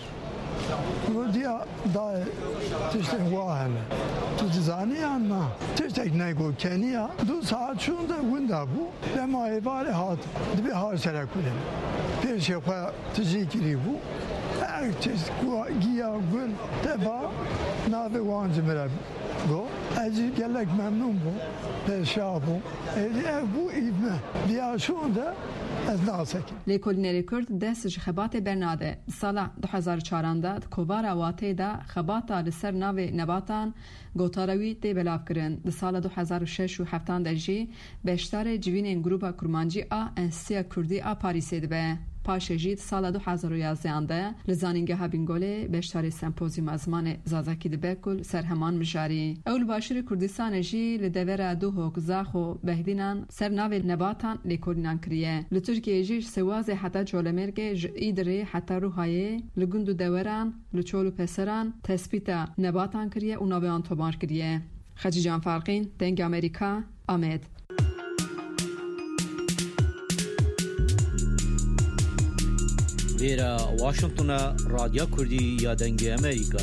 ودیا دای تشتن واهنه تو زانی آن تشتک نگو کنیا 2 ساعت شونده وندا بو به ما ایوال هات دبی هار سر کنیم پیش خوا تجیکری بو چیز گیا گل دفا ناوی وانج مرا گو ازی گلک ممنون بو پیشا بو بو ایبنه بیا شونده از ناسکی لیکولینری کرد دست خبات برناده سال 2014 کوبارا واته دا خباتا لسر ناو نباتان گوتاروی دی بلاف کرن د سال 2006 و هفتان دجی بیشتر جوین گروپا کرمانجی انسیا کردی پاریسی دبه پاشجید سال 2011 ده لزانینگه هابینگوله بیشتر سمپوزیوم ازمان زازاکی دبه کل سرهمان مجاری اول باشر کردستان جی لدور دو هوک زاخو بهدینان سر ناو نباتان لیکولینان کریه لترکیه جیش سواز حتی جولمرگه ایدره حتی روحایه لگندو دوران لچولو پسران تسپیتا نباتان کریه و ناویان تومار کریه خدیجان فارقین دنگ امریکا آمد ویرا واشنطن رادیو کردی یا دنگ امریکا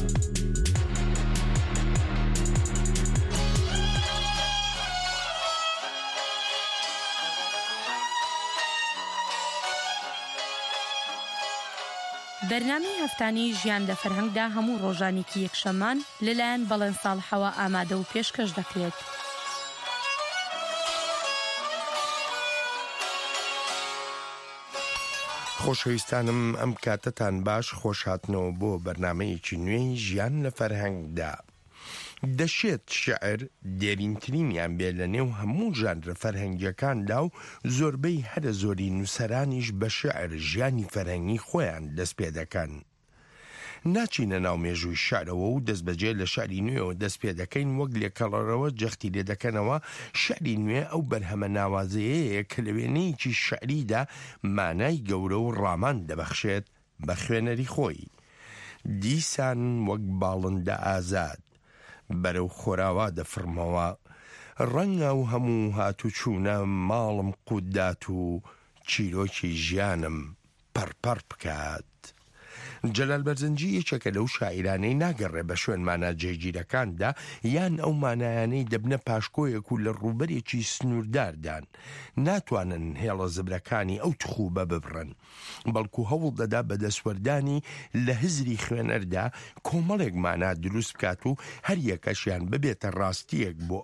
برنامه هفتانی ژیان لە فەرهەنگدا هەموو ڕۆژانێکی یەکشەممان لەلایەن بەڵێن ساڵحەوە ئامادە و پێشکەش دەکرێت. خۆشەویستانم ئەم کاتتان باش خۆشهاتنەوە بۆ بەرنامەیەکی نوێی ژیان لە فەرهەنگدا. دەشێت شعر دێرینترینیان بێ لە نێو هەموو ژانرە فەرهەنگیەکاندا و زۆربەی هەرە زۆری نووسەرانیش بە شعر ژیانی فەرهەنگی خۆیان دەست پێ دەکەن. ناچینە ناو مێژووی شعرەوە و دەست بەجێ لە شعری نوێەوە دەست پێ دەکەین وەک لێکەڵەرەوە جەختی لێ دەکەنەوە شعری نوێ ئەو بەرهەمە ناوازەیەیە کە لە وێنەیەکی شعریدا مانای گەورە و ڕامان دەبەخشێت بە خوێنەری خۆی. دیسان وەک باڵندە ئازاد بەرەو خۆراوا دەفرمەوە ڕەنگە و هەموو هاتوچوونە ماڵم قودات و چیرۆکی ژیانم پەرپەر بکات. جەلال بەرزنجی یەکێکە لەو شاعیرانەی ناگەڕێ بە شوێنمانە جێگیرەکاندا یان ئەو مانایانەی دەبنە پاشکۆیەک و لە ڕووبەرێکی سنوورداردان ناتوانن هێڵە زبرەکانی ئەو تخوبە ببڕن، بەڵکو هەوڵ دەدا بە دەسوەردانی لە هزری خوێنەردا کۆمەڵێک مانا دروست بکات و هەر یەکەشیان ببێتە ڕاستیەک بۆ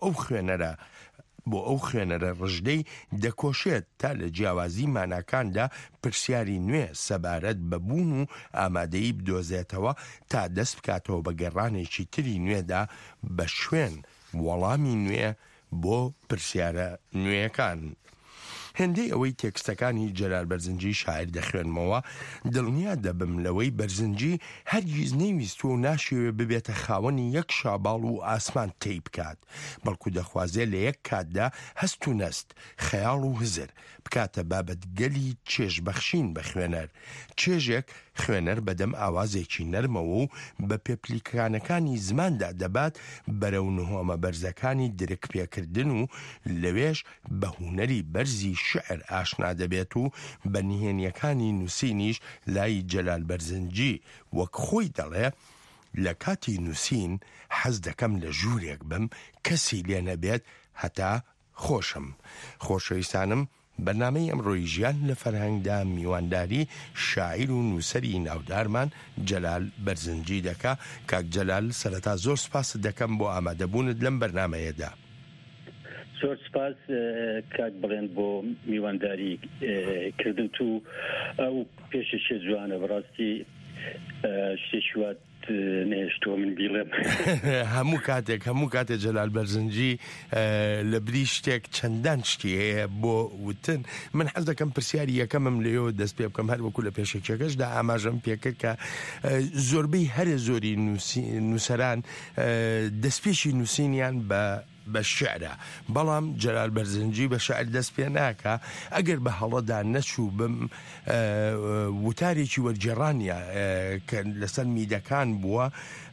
ئەو خوێنەرە ڕژدەی دەکۆشێت تا لە جیاوازی ماناکاندا پرسیاری نوێ سەبارەت بەبوون و ئامادەیی بدۆزێتەوە تا دەست بکاتەوە بە گەڕانێکی تری نوێدا بە شوێن وەڵامی نوێ بۆ پرسیارە نوێیەکان. هێندەی ئەوەی تێکستەکانی جەلال بەرزنجی شاعیر دەخوێنمەوە دڵنیا دەبم لەوەی بەرزنجی هەرگیز نەیویست و ناشێوێ ببێتە خاوەنی یەک شاباڵ و ئاسمان تێی بکات، بەڵکو دەخوازێ لە یەک کاتدا هەست و نەست، خەیاڵ و هزر بکاتە بابەت گەلی چێژبەخشین بە خوێنەر، چێژێک خوێنەر بەدەم ئاوازێکی نەرمەوە و بە پێپلیکانەکانی زماندا دەبات بەرەو نهۆمە بەرزەکانی درک پێکردن و لەوێش بە هونەری بەرزی شعر ئاشنا دەبێت و بە نهێنیەکانی نووسینیش لای جەلال بەرزنجی وەک خۆی دەڵێ لە کاتی نووسین حەز دەکەم لە ژوورێک بم کەسی لێ نەبێت هەتا خۆشم. خۆشەویستانم، بەرنامەی ئەمڕۆی ژیان لە فەرهەنگدا میوانداری شاعیر و نووسەری ناودارمان جەلال بەرزنجی دەکا. کاک جەلال، سەرەتا زۆر سپاس دەکەم بۆ ئامادەبوونت لەم بەرنامەیەدا. زۆر سپاس کاک بڵێن بۆ میوانداری کردن تو ئەو پێشەشە جوانە بەڕاستی شتێکی وات نێشتۆ من بیڵێم. هەموو کاتێک جەلال بەرزنجی لە بری شتێک چەندان شتی هەیە بۆ وتن. من حەز دەکەم پرسیاری یەکەمم لێەوە دەست پێ بکەم، هەر وەکو لە پێشێکەکەشدا ئاماژەم پێکرد کە زۆربەی هەرە زۆری نووسەران دەستپێشی نووسینیان بە شعرە، بەڵام جەلال بەرزنجی بە شعر دەست پێ ناکە. ئەگەر بە هەڵەدا نەچوو بم وتارێکی وەرجێڕانیە کە لەسەر میدەکان بووە،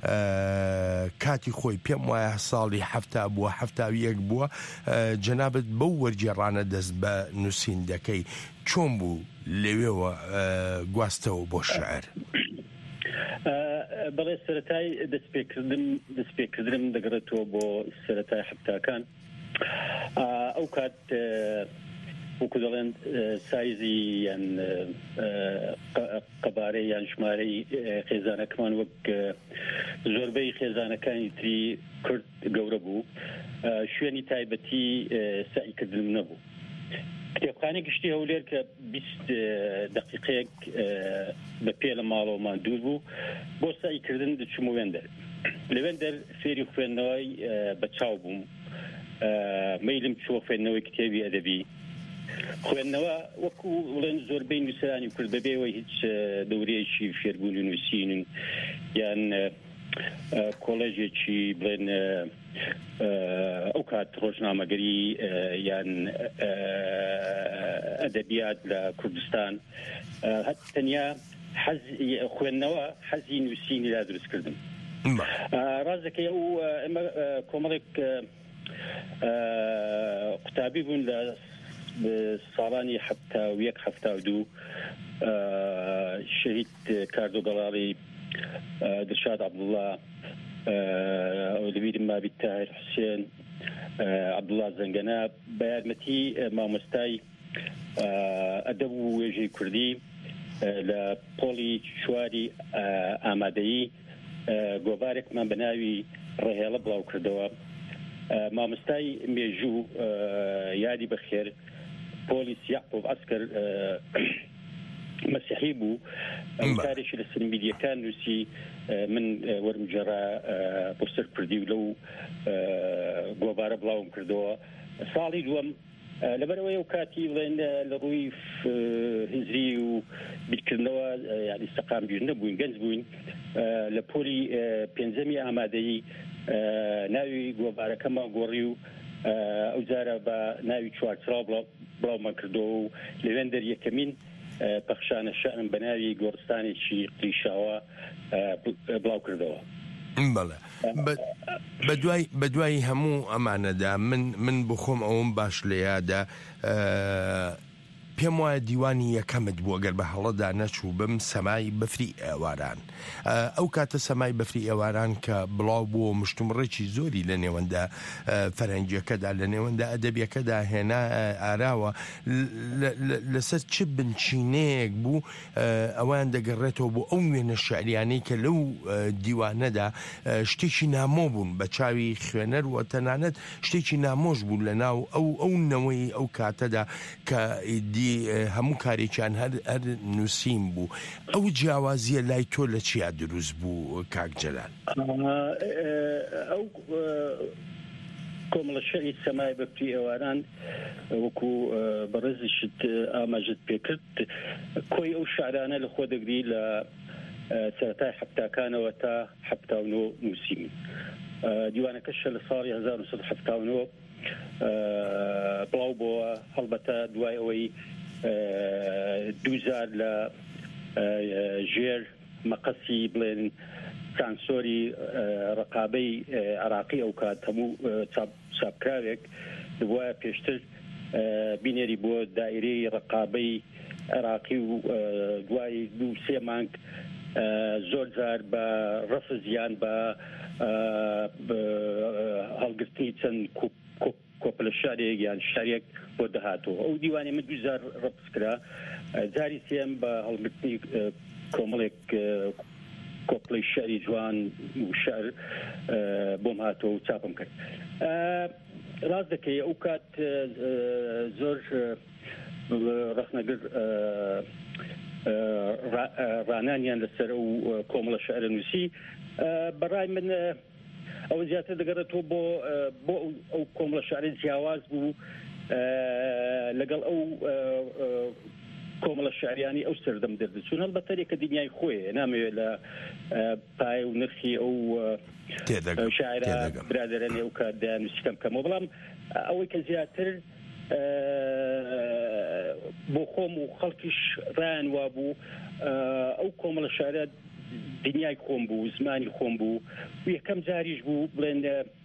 کاتی خۆی پێم وایە ساڵی هەفتا بووە، 71 بووە، جەنابەت بەو وەرجێڕانە دەست بە نووسین دەکەی. چۆن بوو لەوێوە گواستەوە بۆ شعر؟ بەڵێ سەرەتای دەستپێکردنم دەگەڕێتەوە بۆ سەرەتای هەفتاکان. ئەو کات وەکو دەڵێن سایزی یان قەبارەی یان ژمارەی خێزانەکەمان وەک زۆربەی خێزانەکانی تری کورد گەورە بوو، شوێنی تایبەتی سعیکردنم نەبوو. کتێبخانەی گشتی هەولێر کە 20 دقیقەیەک بە پێ لە ماڵەوەمان دوور بوو، بۆ سعیکردن دەچووم وێندەر. لە وێندەر فێری خوێندنەوەی بەچاو بووم، مەیلم چووە خوێندنەوەی کتێبی ئەدەبی. خوێندنەوە وەکو بڵێن زۆربەی نووسەرانی کورد بەبێەوەی هیچ دەورەیەکی فێربوون و نووسین یان کۆڵێژێکی بڵێن ئەو کات ڕۆژنامەگەری یان ئەدەبیات لە کوردستان تەنیا خوێندنەوە حەزی نووسینی لا دروستکردن. ڕازەکەی ئەو ئێمە کۆمەڵێک قوتابی بوون لە ساڵانی 1972 شەهید کاردۆ گەڵاڵی، دڵشاد عەبدوڵڵا، لەبیرم مابی تاهیر حوسێن، عەبدوڵڵا زەنگەنا بە یارمەتی مامۆستای ئەدەب و وێژەی کوردی لە پۆڵی چواری ئامادەیی گۆڤارێکمان بە ناوی ڕێهێڵە بڵاو کردەوە. مامۆستای مێژوو یادی بەخێر پۆلیس یعقوب عەسکەر مەسیحی بوو، ئەوتارێکی لە سنمیدیەکان نووسی، من وەرمجێڕا بۆ سەر کوردی و لەو گۆڤارە بڵاوم کردەوە. ساڵی دووەم لەبەرەوەی ئەو کاتی بڵێن لە ڕووی هزری و بیرکردنەوە یعنی سەقامگیر نەبووین، گەنج بووین، لە پۆلی پێنجەمی ئامادەیی ناوی گۆڤارەکەمان گۆڕی و ئەو جارە بە ناوی چوارچڕاو بڵاومان کردەوە و لەوێندەر یەکەمین پەخشانە شەعرم بە ناوی گۆڕستانێکی قلیشاوە بڵاو کردەوە. بەڵێ بە دوای هەموو ئەمانەدا من بخۆم ئەوم باش لە یادا پێم وایە دیوانی یەکەمت بووە گەر بە هەڵەدا نەچوو بم سەمای بەفری ئێواران ئەو کاتە سەمای بەفری ئێواران کە بڵاو بووە مشتومڕێکی زۆری لە نێوەندا فەرەنگیەکەدا لە نێوەندا ئەدەبیەکەدا هێنا ئاراوە لەسەر چ بنچینەیەک بوو ئەوان دەگەڕێتەوە بۆ ئەو وێنە شعریانەی کە لەو دیوانەدا شتێکی نامۆ بوون بە چاوی خوێنەر و تەنانەت شتێکی نامۆش بوو لە ناو ئەو نەوەی ئەو کاتەدا کە هەموو کارێکیان هەر نووسیم بوو ئەو جیاوازیە لای تۆ لە چیا دروست بوو کاک جەلال؟ ئەو کۆمەڵە شەعری سەمای بەفری ئێواران وەکو بەڕێزیشت ئاماژت پێکرد کۆی ئەو شعرانە لە خۆ دەگری لە سەرەتای حەفتاکانەوە تا 79 نووسیمی دیوانەکەشە لە ساڵی 1979 بڵاو بۆوە هەڵبەتە دوای ئەوەی 2000 لە ژێر مەقەسی بڵێن سانسۆری ڕقابەی عراقی ئەو کات هەموو چاپکراوێک دوایە پێشتر بینێری بۆ دائیرەی ڕقابەی عراقی و دوای 2-3 مانگ زۆر جار بە ڕەفزیان بە هەڵگرتنی چەند کۆپلە شارێک یان شارێک بۆ دەهاتەوە ئەو دیوانی من 2000 ڕەپس کرا جاری سێم بە هەڵگرتنی کۆمەڵێک کۆپڵی شاری جوان و شار بۆم هاتەوە و چاپم کرد ڕاست دەکەی ئەو کات زۆر ڕەخنەگر ڕانانیان لەسەر ئەو کۆمەڵە شعرە نووسی بەڕای من ئەو زیاتر دەگەڕێتەوە بۆ ئەو کۆمەڵە شعری جیاواز بوو لەگەڵ ئەو کۆمەڵە شعریانی ئەو سەردەم دەردەچوون هەڵبەتە ێکە دنیای خۆیە نامەوێت لە پای و نرخی ئەو شاعرە برادەرانێ ئەو کاتدا نووسیکەم کەمەوە بەڵام ئەوەی کە زیاتر بۆ خۆم و خەڵکیش ڕایان وا بوو ئەو کۆمەڵە شعرە دنیای خۆم بوو زمانی خۆم بوو و یەکەم جاریش بوو بڵێن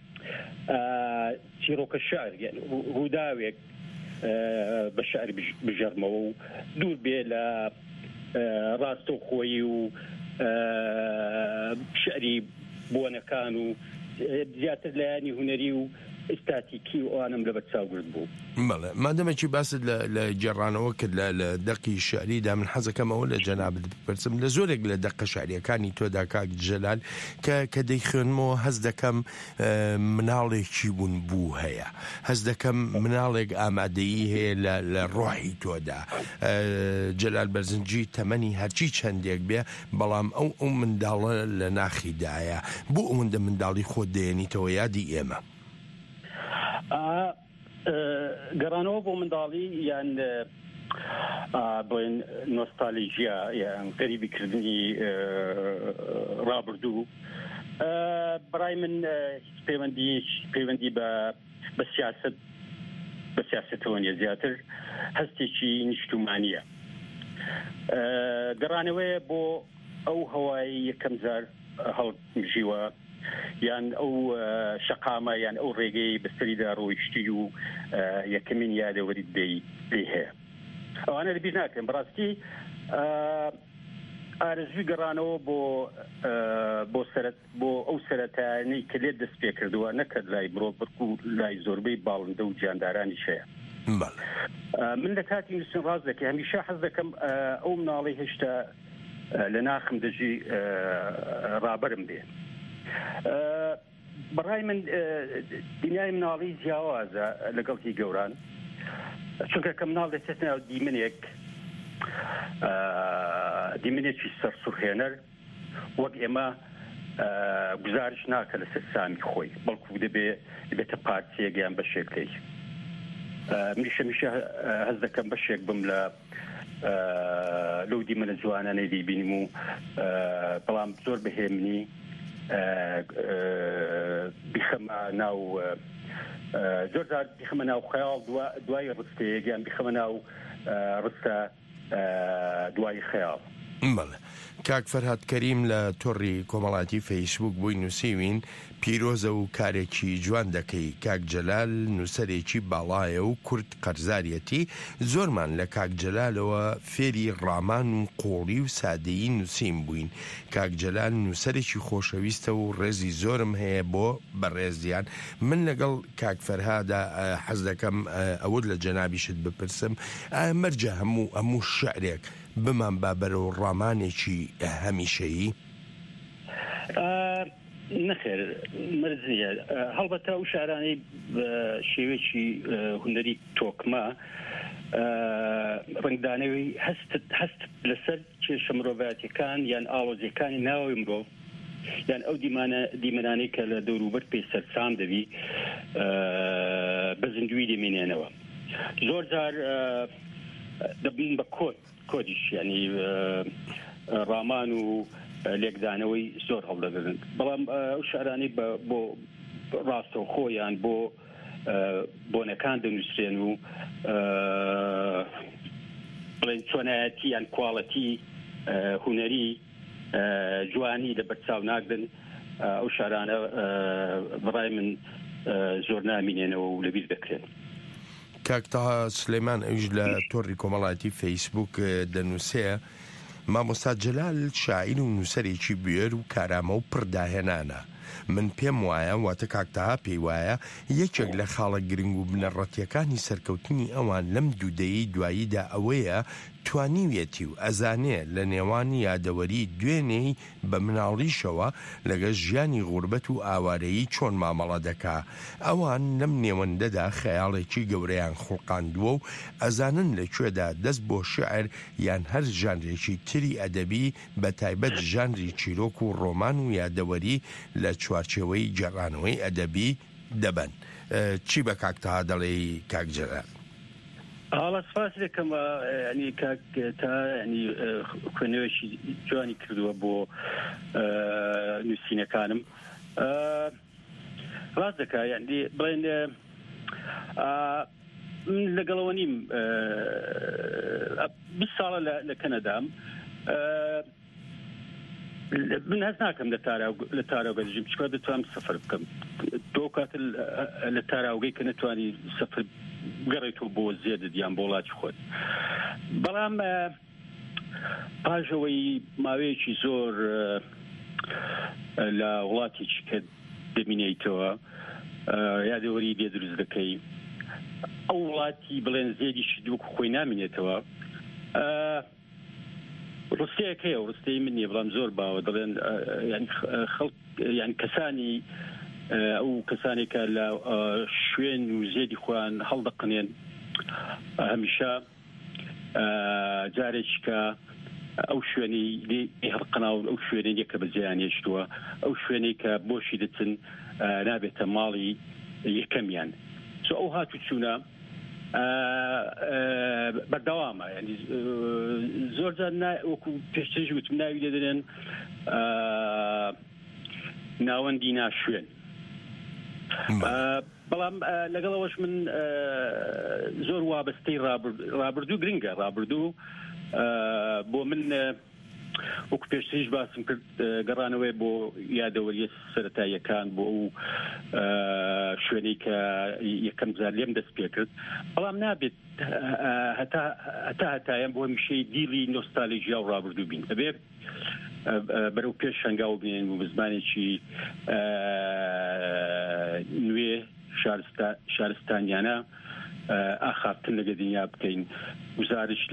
چیرۆکە شعر ڕووداوێک بە شعر بژەرمەوە و دوور بێ لە ڕاستەوخۆیی و شعری بۆنەکان و زیاتر لایانی هونەری و ئستاتیکی و ئەوانم لە بەرچاوگرت بوو. بەڵێ مادەمێکی باست لە جێڕانەوە کرد لە دەقی شعریدا من حەزەکەمەوە لە جەنابت بپرسم لە زۆرێک لە دەقە شعریەکانی تۆدا کاک جەلال کە دەیخوێنمەوە هەز دەکەم مناڵێکی بوون بوو هەیە هەز دەکەم مناڵێک ئامادەیی هەیە لە ڕۆحی تۆدا جەلال بەرزنجی تەمەنی هەرچی چەندێک بێ بەڵام ئەو منداڵە لە ناخیدایە بۆ ئەوەندە منداڵی خۆت دێنیتەوە یادی ئێمە گەڕانەوە بۆ منداڵی یان بڵێن نۆستالژیا یان غەریبیکردنی ڕابردوو بەڕای من پەیوەندی بە سیاسەتەوە نیە زیاتر هەستێکی نیشتومانیە گەڕانەوەیە بۆ ئەو هەوای یەکەم جار هەڵژیوە یان ئەو شەقامە یان ئەو ڕێگەی بەسەریدا ڕۆیشتی و یەکەمین یادەوەری دەی هەیە ئەوانە لەبیر ناکەن بەڕاستی ئارەزوی گەڕانەوە بۆ ئەو سەرەتایانەی کە لێت دەست پێ کردووە نەکرد لای مرۆڤ بەڵکو لای زۆربەی باڵندە و گیاندارانی شەیە من لە کاتی نووسین ڕاست دەکەم هەمیشە حەز دەکەم ئەو مناڵی هێشتا لە ناخم دەژی ڕابەرم بێ بەڕای من دنیای مناڵی جیاوازە لەگەڵی گەوران چونکە کە مناڵ دەچێتە ناو دیمنێکی سەرسوڕهێنەر وەک ئێمە گزارش ناکە لەسەر سامی خۆی بەڵکو دەبێتە پارچەیەک یان بەشێک لێی میشە هەز دەکەم بەشێک بم لەو دیمەنە جوانانەی دەیبینیم و بەڵام زۆر بەهێمنی بیخەمە ناو زۆر جار بیخەمە ناو خەیاڵ دوای ڕستەیەک یان بیخەمە ناو ڕستە دوای خەیاڵ. بەڵێ کاک فەرهاد کەریم لە تۆڕی کۆمەڵاتی فەیسبوک بووی نووسیوین پیرۆزە و کارێکی جوان دەکەی. کاک جەلال نووسەرێکی باڵایە و کورد قەرزاریەتی. زۆرمان لە کاک جەلالەوە فێری ڕامان و قۆڵی و سادەیی نووسیم بووین. کاک جەلال نووسەرێکی خۆشەویستە و ڕێزی زۆرم هەیە بۆ بەڕێزیان. من لەگەڵ کاک فەرهادا حەز دەکەم ئەوت لە جەنابیشت بپرسم، مەرجە هەموو شعرێک بمان با بەرەو ڕامانێکی هەمیشەیی؟ نەخێر مەرزیە هەڵبەتە ئەو شارانەی بە شێوێکی هونەری تۆکمە ڕنگدانەوەی هەست لەسەر کێشە مرۆڤایەتیەکان یان ئاڵۆزیەکانی ناوەوەی مرۆڤ یان ئەو دیمەنانەی کە لە دەوروبەر پێی سەرسام دەبی بە زیندوی دەمێنێنەوە. زۆر جار دەبین بە کۆدیش ینی ڕامان و لێکدانەوەی زۆر هەڵدەگرن، بەڵام ئەو شارانەی بۆ ڕاستەو خۆیان بۆ بۆنەکان دەنووسرێن و بڵێن چۆنایەتی یان کواڵەتی هونەری جوانی لە بەرچاو ناگرن. ئەو شارانە بەڕای من زۆر نامینێنەوە و لەبیر دەکرێن. کاکتەها سلەیمان ئەوش لە تۆڕی کۆمەڵاتی فەیسبوک دەنووسێ مامۆستا جەلال شاعیر و نووسەرێکی بێر و کارامە و پرداهێنانە. من پێم وایە واتە کاکتەها پێی وایە یەکێک لە خاڵە گرنگ و بنەڕەتیەکانی سەرکەوتنی ئەوان لەم دوودەیەی دواییدا ئەوەیە توانیوێتی و ئەزانێ لە نێوانی یادەوەری دوێنێی بە مناڵیشەوە لەگە ژیانی غوربەت و ئاوارەیی چۆن مامەڵە دەکا. ئەوان لەم نێوەندەدا خەیاڵێکی گەورەیان خوڵقاندووە و ئەزانن لەکوێدا دەست بۆ شعر یان هەر ژانرێکی تری ئەدەبی بە تایبەت ژانری چیرۆک و ڕۆمان و یادەوەری لە چوارچێوەی جێڕانەوەی ئەدەبی دەبن. چی بە کاکتەها دەڵێی کاک جەلال؟ هەڵە سپاس دەکەمە ینی کاک تا ینی خوێنەوەشی جوانی کردووە بۆ نووسینەکانم. ڕاست دەکا یعنی بڵێن لەگەڵەوە نیم 20 ساڵە لە کەنەدام. من هەست ناکەم لە تاراوگە دژیم چکار دەتوانم سەفەر بکەم. تۆ کاتە لە تاراوگەی کە نەتوانی سەفەر گەڕێتەوە بۆ زێدت یان بۆ وڵاتی خۆت. بەڵام پاشەوەی ماوەیەکی زۆر لە وڵاتێکی کە دەبینیتەوە یادەوەری لێ دروست دەکەی، ئەو وڵاتی بڵێن زێدیشی دووکو خۆی نامینێتەوە. ڕستەیەکەیە و ڕستەی من نیە، بەڵام زۆر باوە دەڵێن خەڵک یان کەسانی ئەو کەسانێکە لە شوێن و زێدی خۆیان هەڵدەقنێن هەمیشە جارێکی کە ئەو شوێنی هەڵقناون ئەو شوێنەی یەکە بەجێیان هێشتووە، ئەو شوێنەی کە بۆشی دەچن نابێتە ماڵی یەکەمیان. ئەو هاتو چوونە بەردەوامە، ینی زۆر جار وەکو پێشترش وتم ناوی دەدرێن ناوەندی ناشوێن. بەڵام لەگەڵەوەش من زۆر وابستەی ڕابردوو گرنگە. ڕابردوو بۆ من وەکو پێشتریش باسم کرد گەڕانەوەی بۆ یادەوەریە سەرەتاییەکان بۆ ئەو شوێنەی کە یەکەم جار لێم دەست پێ کرد. بەڵام نابێت هەتایەم بۆ هەمیشەی دیڵی نۆستالژیا و ڕابردوو بین، ئەبێ بەرەو پێش شەنگاو بنێن و بە زمانێکی نوێ شارستانیانە ئاخافتن لەگە دنیا بکەین، گزارش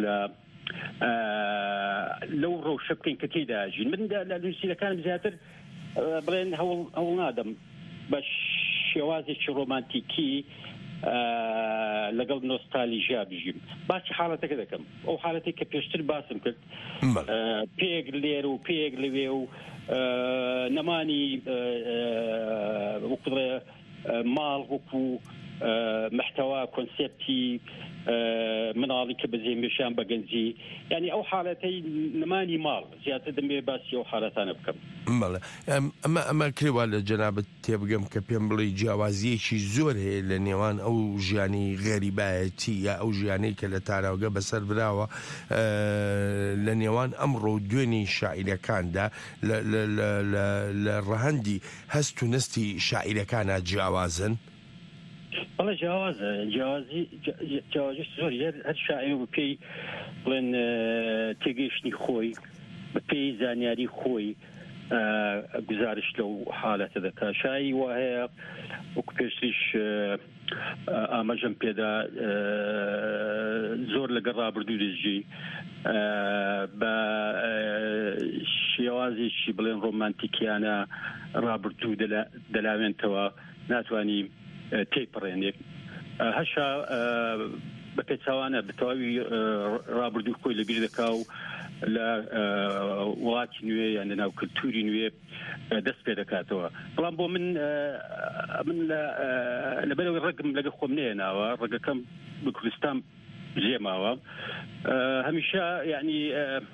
لەو ڕەوشە بکەین کە تێدا ئاژین. من لە نووسینەکانم زیاتر بڵێن هەوڵ نادەم بە شێوازێکی ڕۆمانتیکی لەگەڵ نۆستالژیا بژیم. باسی حاڵەتەکە دەکەم، ئەو حاڵەتی کە پێشتر باسم کرد، پێک لێر و پێک لەوێ و نەمانی وەکو ماڵ وەکو محتوا کۆنسێپتی مناڵی کە بەجێمێشیان بەگەنجی ینی ئەو حاڵەتەی نمانی ماڵ زیاتر دەمێ باسی ئەو حالەتانە بکەم. بەڵێ ئەمە کرێوا لە جەنابەت تێبگەم کە پێم بڵێ جیاوازیەکی زۆر هەیە لە نێوان ئەو ژیانی غەریبایەتی یا ئەو ژیانەی کە لە تاراوگە بەسەر براوە لە نێوان ئەمڕۆ دوێنی شاعیرەکاندا لە ڕەهەندی هەست و نستی شاعیرەکانە جیاوازن. بەڵێ جیاوازی زۆر هەر شاعیر بە پێی بڵێن تێگەیشتنی خۆی بە پێی زانیاری خۆی گزارش لەو حالەتە دەکا. شایی وا هەیە وەکو پێشتریش ئاماژەم پێدا زۆر لەگەڵ ڕابردوو دەژی بە شێوازێکی بڵێن ڕۆمانتیکیانە ڕابردوو دەلاوێنتەوە ناتوانی تێپەڕێنێک هەشا بە پێچاوانە بەتەواوی ڕابردوو خۆی لەبیر دەکا و لە وڵاتی نوێ یان لە ناو کلتوری نوێ دەست پێ دەکاتەوە. بەڵام بۆ من لەبەرەوەی ڕێگم لەگە خۆم نێناوە ڕێگەکەم بە کوردستان ژێماوە هەمیشە یعنی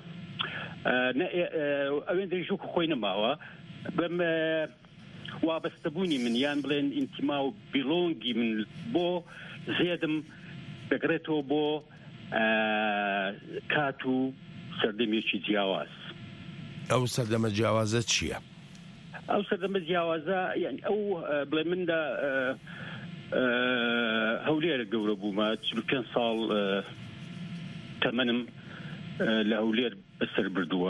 ئەوێن دەیژوو کە خۆی نەماوە بەم وابەستەبوونی من یان بڵێن ئینتیما و بیلۆنگی من بۆ زێدم دەگرێتەوە بۆ کات و سەردەمێکی جیاواز. ئەو سەردەمە جیاوازە چییە؟ ئەو سەردەمە جیاوازە یعنی ئەو بڵێ مندا هەولێر گەورە بوومە 45 ساڵ تەمەنم لە هەولێر بەسەر بردووە.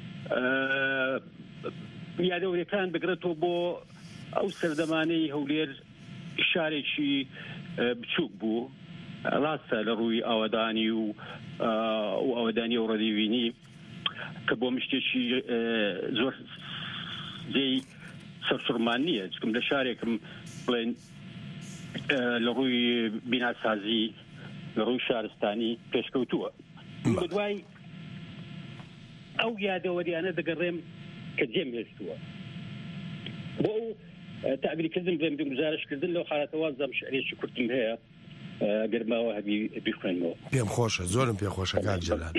یادەوریەکان بگرێتەوە بۆ ئەو سەردەمانەی هەولێر شارێکی بچووک بوو ڕاستە لە ڕووی ئاوەدانی و ئاوەدانی و ڕەدیوینی کە بۆ مشتێکی زۆر جێی سەرسوڕمان نییە چکم لە شارێکم بڵێن لە ڕووی بیناسازی لە ڕووی شارستانی پێشکەوتووە. بەدوای ئەو یادەوەریانە دەگەڕێم کە جێم هێشتووە بۆ ئەو تابیرکردن بڵێم گزارشکردن لەو حالەتەوە زەم شعرێکی کورتم هەیە گەرماوە هەبی بیخوێنەوە. پێم خۆشە زۆرم پێ خۆشە کاک جەلال.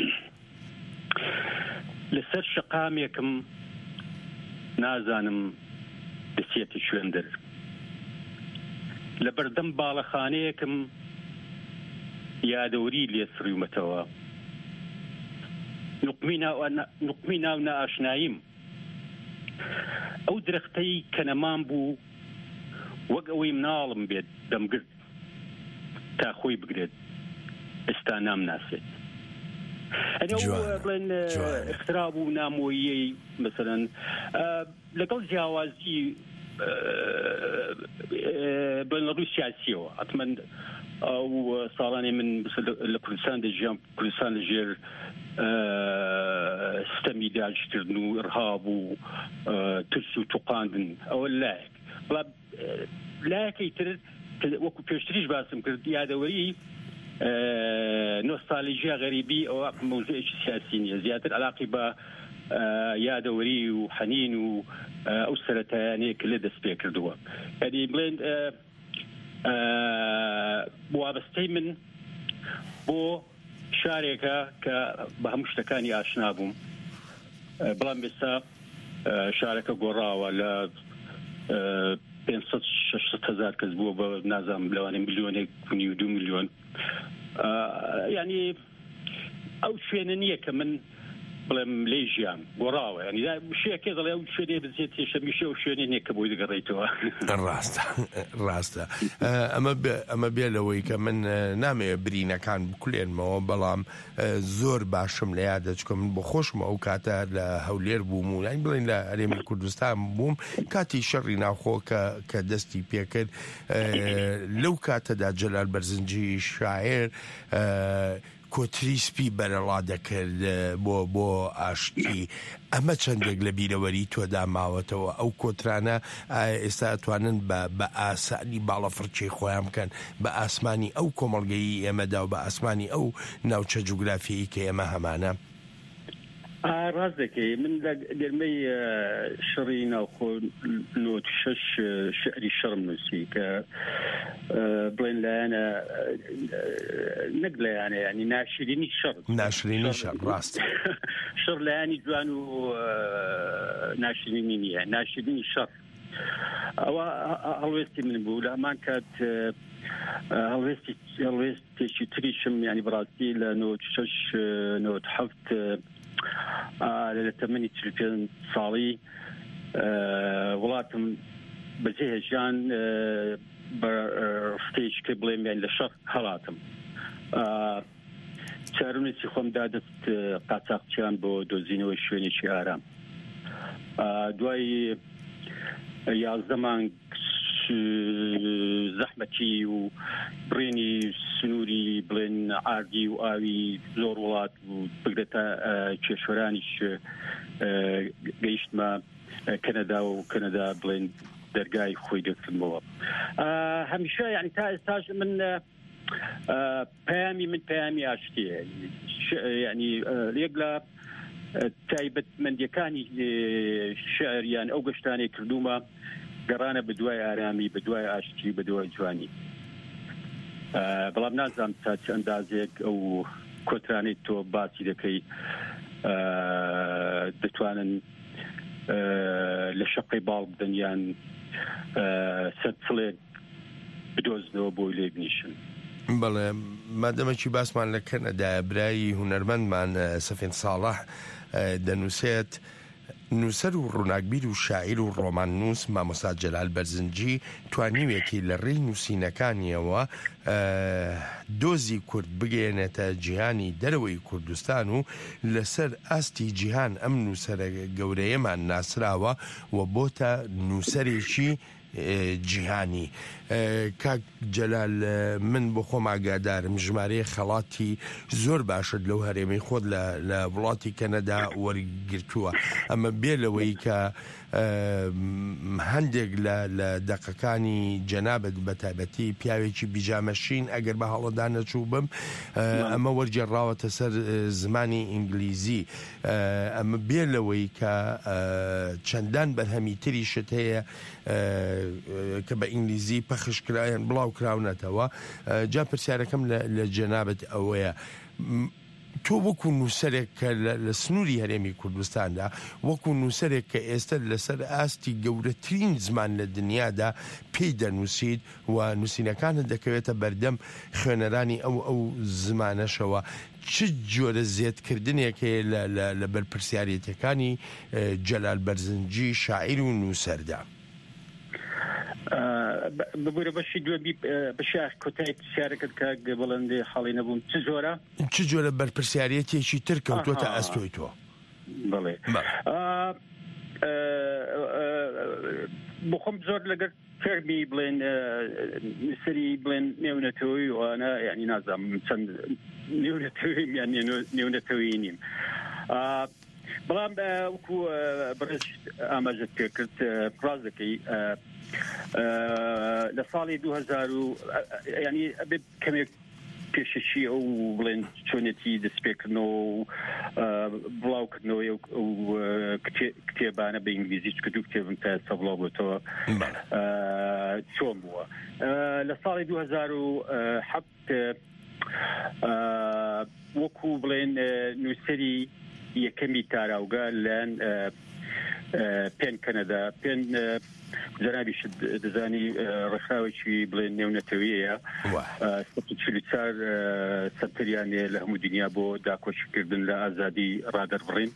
لەسەر شەقامێکم نازانم دەچێتە شوێندەر لە بەردەم باڵەخانەیەکم یادەوری لێ سڕیومەتەوە نوقمی ناو نائاشناییم ئەو درەختەی کە نەمان بوو وەک ئەوەی مناڵم بێت دەمگرت تا خۆی بگرێت ئێستا نامناسێت. بڵێن اختراب و نامۆیی مثلەن لەگەڵ جیاوازی بڵێن ڕووی سیاسیەوە حتمەن ئەو ساڵانی من لە کوردستان دەژیام کوردستان لەژێر ستەمی داگیرکردن و ئڕهاب و ترس و توقاندن ئەوە لایەک. بەڵام لایەکەی تر وەکو پێشتریش باسم کرد یادەوەری نۆستالژیا غەریبی ئەوە مەوزوعێکی سیاسی نییە زیاتر علاقی بە یادەوەری و حەنین و ئەو سەرەتایانەیە کە لێ دەست پێ کردووە. یعنی بڵێن وابەستەی من بۆ شارێکە کە بە هەموو شتەکانی ئاشنا بووم بەڵام ئێستا شارەکە گۆڕاوە لە 500-600 هزار کەس بووە بە نازانم لەوانەیە میلیۆنێک و 2 میلیۆن. یعنی ئەو شوێنە نییە کە من بڵێم لێ ژیان گۆڕاوە ینی شەیەکێ دەڵێ ئەو شوێنێ بزێت هێشەمیشە ئەو شوێنێ نییە کە بۆی دەگەڕێیتەوە. ڕاستە ئەمە بێ لەوەی کە من نامەوێت برینەکان بکولێنمەوە بەڵام زۆر باشم لە یادە چکە من بۆ خۆشمە ئەو کاتە لە هەولێر بووم و یان بڵێن لە هەرێمی کوردستان بووم کاتی شەڕی ناوخۆ کە دەستی پێکرد لەو کاتەدا جەلال بەرزنجی شاعر کۆتری سپی بەرەڵا دەکرد بۆ ئاشتی. ئەمە چەندێک لە بیرەوەری تۆدا ماوەتەوە ئەو کۆترانە ئێستا ئەتوانن بە ئاسانی باڵەفڕچەی خۆیان بکەن بە ئاسمانی ئەو کۆمەڵگەی ئێمەدا و بە ئاسمانی ئەو ناوچە جوگرافیایی کە ئێمە هەمانە. ڕازێکی من لە گەرمەی شەڕی ناوخۆ نۆت شەش شعری شەڕم نووسی کە بڵێن لایەنە نەک لایەنە ینی ناشرینی شەڕ ڕاست شەڕ لایانی جوان و ناشرینی نییە ناشرینی شەڕ ئەوە هەڵوێستی من بوو لە هەمان کات هەڵوێستێکی تریشم ینی بەڕاستی لە نۆت شەش نۆت حەفت لە تەمەنی 45 ساڵی وڵاتم بەجێهێژیان بە شتێککە بڵێم یان لە شەڕ هەڵاتم چارونێکی خۆمدا دەست قاچاقچیان بۆ دۆزینەوەی شوێنێکی ئارام دوای 11 مانگ زەحمەتی و بڕێنی سنووری بڵێن ئاردی و ئاوی زۆر وڵات و بگرێتە کێشوەرانیش گەیشتمە کەنەدا و کەنەدا بڵێن دەرگای خۆی دەکردمەوە هەمیشە ینی تا ئێستاش من پەیامی ئاشتیە ینی یەک لە تایبەتمەندیەکانی شعریان ئەو گەشتانەی کردومە گەڕانە بە دوای ئارامی بە دوای ئاشتی بە دوای جوانی بەڵام نازانم تا چ ئەندازێک ئەو کۆترانەی تۆ باسی دەکەی دەتوانن لە شەقی باڵ بدەن یان سەد سڵێک بدۆزنەوە بۆی لێ بنیشن بەڵێ مادەمەکی باسمان لە کەنەدا برایی هونەرمەندمان سەفین ساڵح دەنووسێت نووسەر و ڕووناکبیر و شاعیر و ڕۆمان نووس مامۆستا جەلال بەرزنجی توانیوێتی لە ڕێی نووسینەکانیەوە دۆزی کورد بگەێنێتە جیهانی دەرەوەی کوردستان و لەسەر ئاستی جیهان ئەم نووسەرە گەورەیەمان ناسراوە و بۆتە نووسەرێکی جیهانی. کاک جەلال من بۆ خۆم ئاگادارم ژمارەیە خەڵاتی زۆر باشت لەو هەرێمەی خۆت لە وڵاتی کەنەدا وەرگرتووە ئەمە بێ لەوەی کە هەندێک لە دەقەکانی جەنابەت بەتایبەتی پیاوێکی بیجامەشین ئەگەر بە هەڵەدا نەچوو بم ئەمە وەرجێڕاوەتە سەر زمانی ئینگلیزی ئەمە بێ لەوەی کە چەندان بەرهەمی تریشت هەیە کە بە ئینگلیزی پەخشکرایان بڵاو کراونەتەوە جا پرسیارەکەم لە جەنابەت ئەوەیە تۆ وەکو نووسەرێک کە لە سنووری هەرێمی کوردستاندا وەکو نووسەرێک کە ئێستا لەسەر ئاستی گەورەترین زمان لە دنیادا پێی دەنووسیت و نووسینەکانت دەکەوێتە بەردەم خوێنەرانی ئەو زمانەشەوە چ جۆرە زێدکردنێک هەیە لە بەرپرسیارەتەکانی جەلال بەرزنجی شاعیر و نووسەردا؟ ببوورە بەشی دوێبی بەشاخ کۆتای پرسیارەکەت کە بەڵندێ خەڵی نەبووم چ جۆرە بەرپرسیارەتێکی تر کەوتۆتە ئەستۆی تۆ؟ بڵێ بۆ خۆم زۆر لەگەر فەرمی بڵێن سەری بڵێن نێونەتەوەی وانە یعنی نازانم چەند نێونەتەوەیم یان نێونەتەوەی نیم بەڵام وەکو بەڕێز ئاماژەت پێ کرد ڕاز دەکەی لە ساڵی 2000 ینی کەمێک پێشەشی ئەو بڵێن چۆنێتی دەستپێکردنەوە و بڵاوکردنەوەی ئەو کتێبانە بە ئینگلیزی چکە دوو کتێبم تا ئێستا بڵاو بووتەوە چۆن بووە لە ساڵی 2007 وەکو بڵێن نووسەری یەکەمی تاراوگە لەن پێن کەنەدا پێن جەنابیش دەزانی ڕێکخراوێکی بڵێن نێونەتەوەیە 44 سەنتەریانێ لە هەموو دنیا بۆ داکۆشکردن لە ئازادی ڕادەربڕین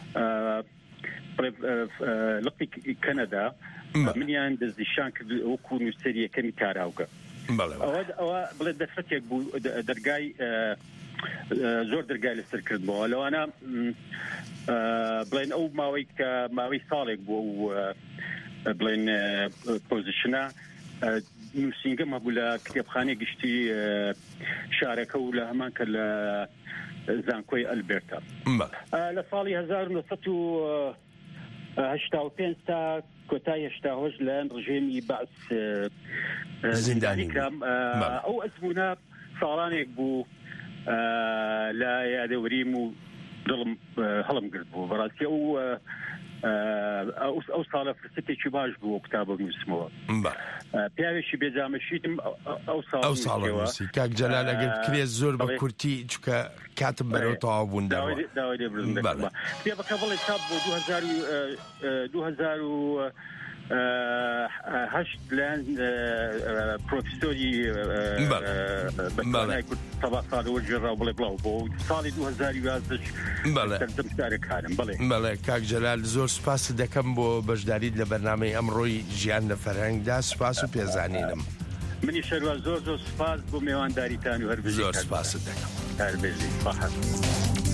لەقی کەنەدا منیان دەستنیشان کرد وەکو نووسەری یەکەمی تاراوگە ئەوە بڵێ دەفرەتێک بوو دەرگای زۆر دەرگای لەسەر کردبەوە لەوانە بڵێن ئەو ماوەی کە ماوەی ساڵێک بوو بڵێن پۆزیشنە نووسینگەم هەبوو لە کتێبخانەی گشتی شارەکە و لە هەمان کە لە زانکۆی ئەلبێرتا لە ساڵی 1985 تا کۆتای 88 لە ڕژێمی بەعس زیندانی کرام ئەو ئەزمونە ساڵانێک بوو لە یادەوەریم و دڵم هەڵم گرت بوو بەڕاستی ئەو ساڵە فرسەتێکی باش بوو کتابە نووسمەوە پیاوێکی بێجامەشیتم ئەو ساڵی کاک جەلال ئەگەر کرێت زۆر بە کورتی چکە کاتم بەرەو تەواو بوون داوای لێ برزم کتێبەکە بڵێ چاپ بۆ 2008 لەن پرۆفیسۆری سەبا ساڵەوە ژێڕاو بڵێ بڵاو بۆ ساڵی 2011 بەڵێ کاک جەلال زۆر سوپاس دەکەم بۆ بەشداریت لە بەرنامەی ئەمڕۆی ژیان لە فەرهەنگدا سوپاس و پێزانینم منی شەروە زۆر سوپاس بۆ میوانداریتان و هەر زۆر سوپاست دەکەم هەر بێژی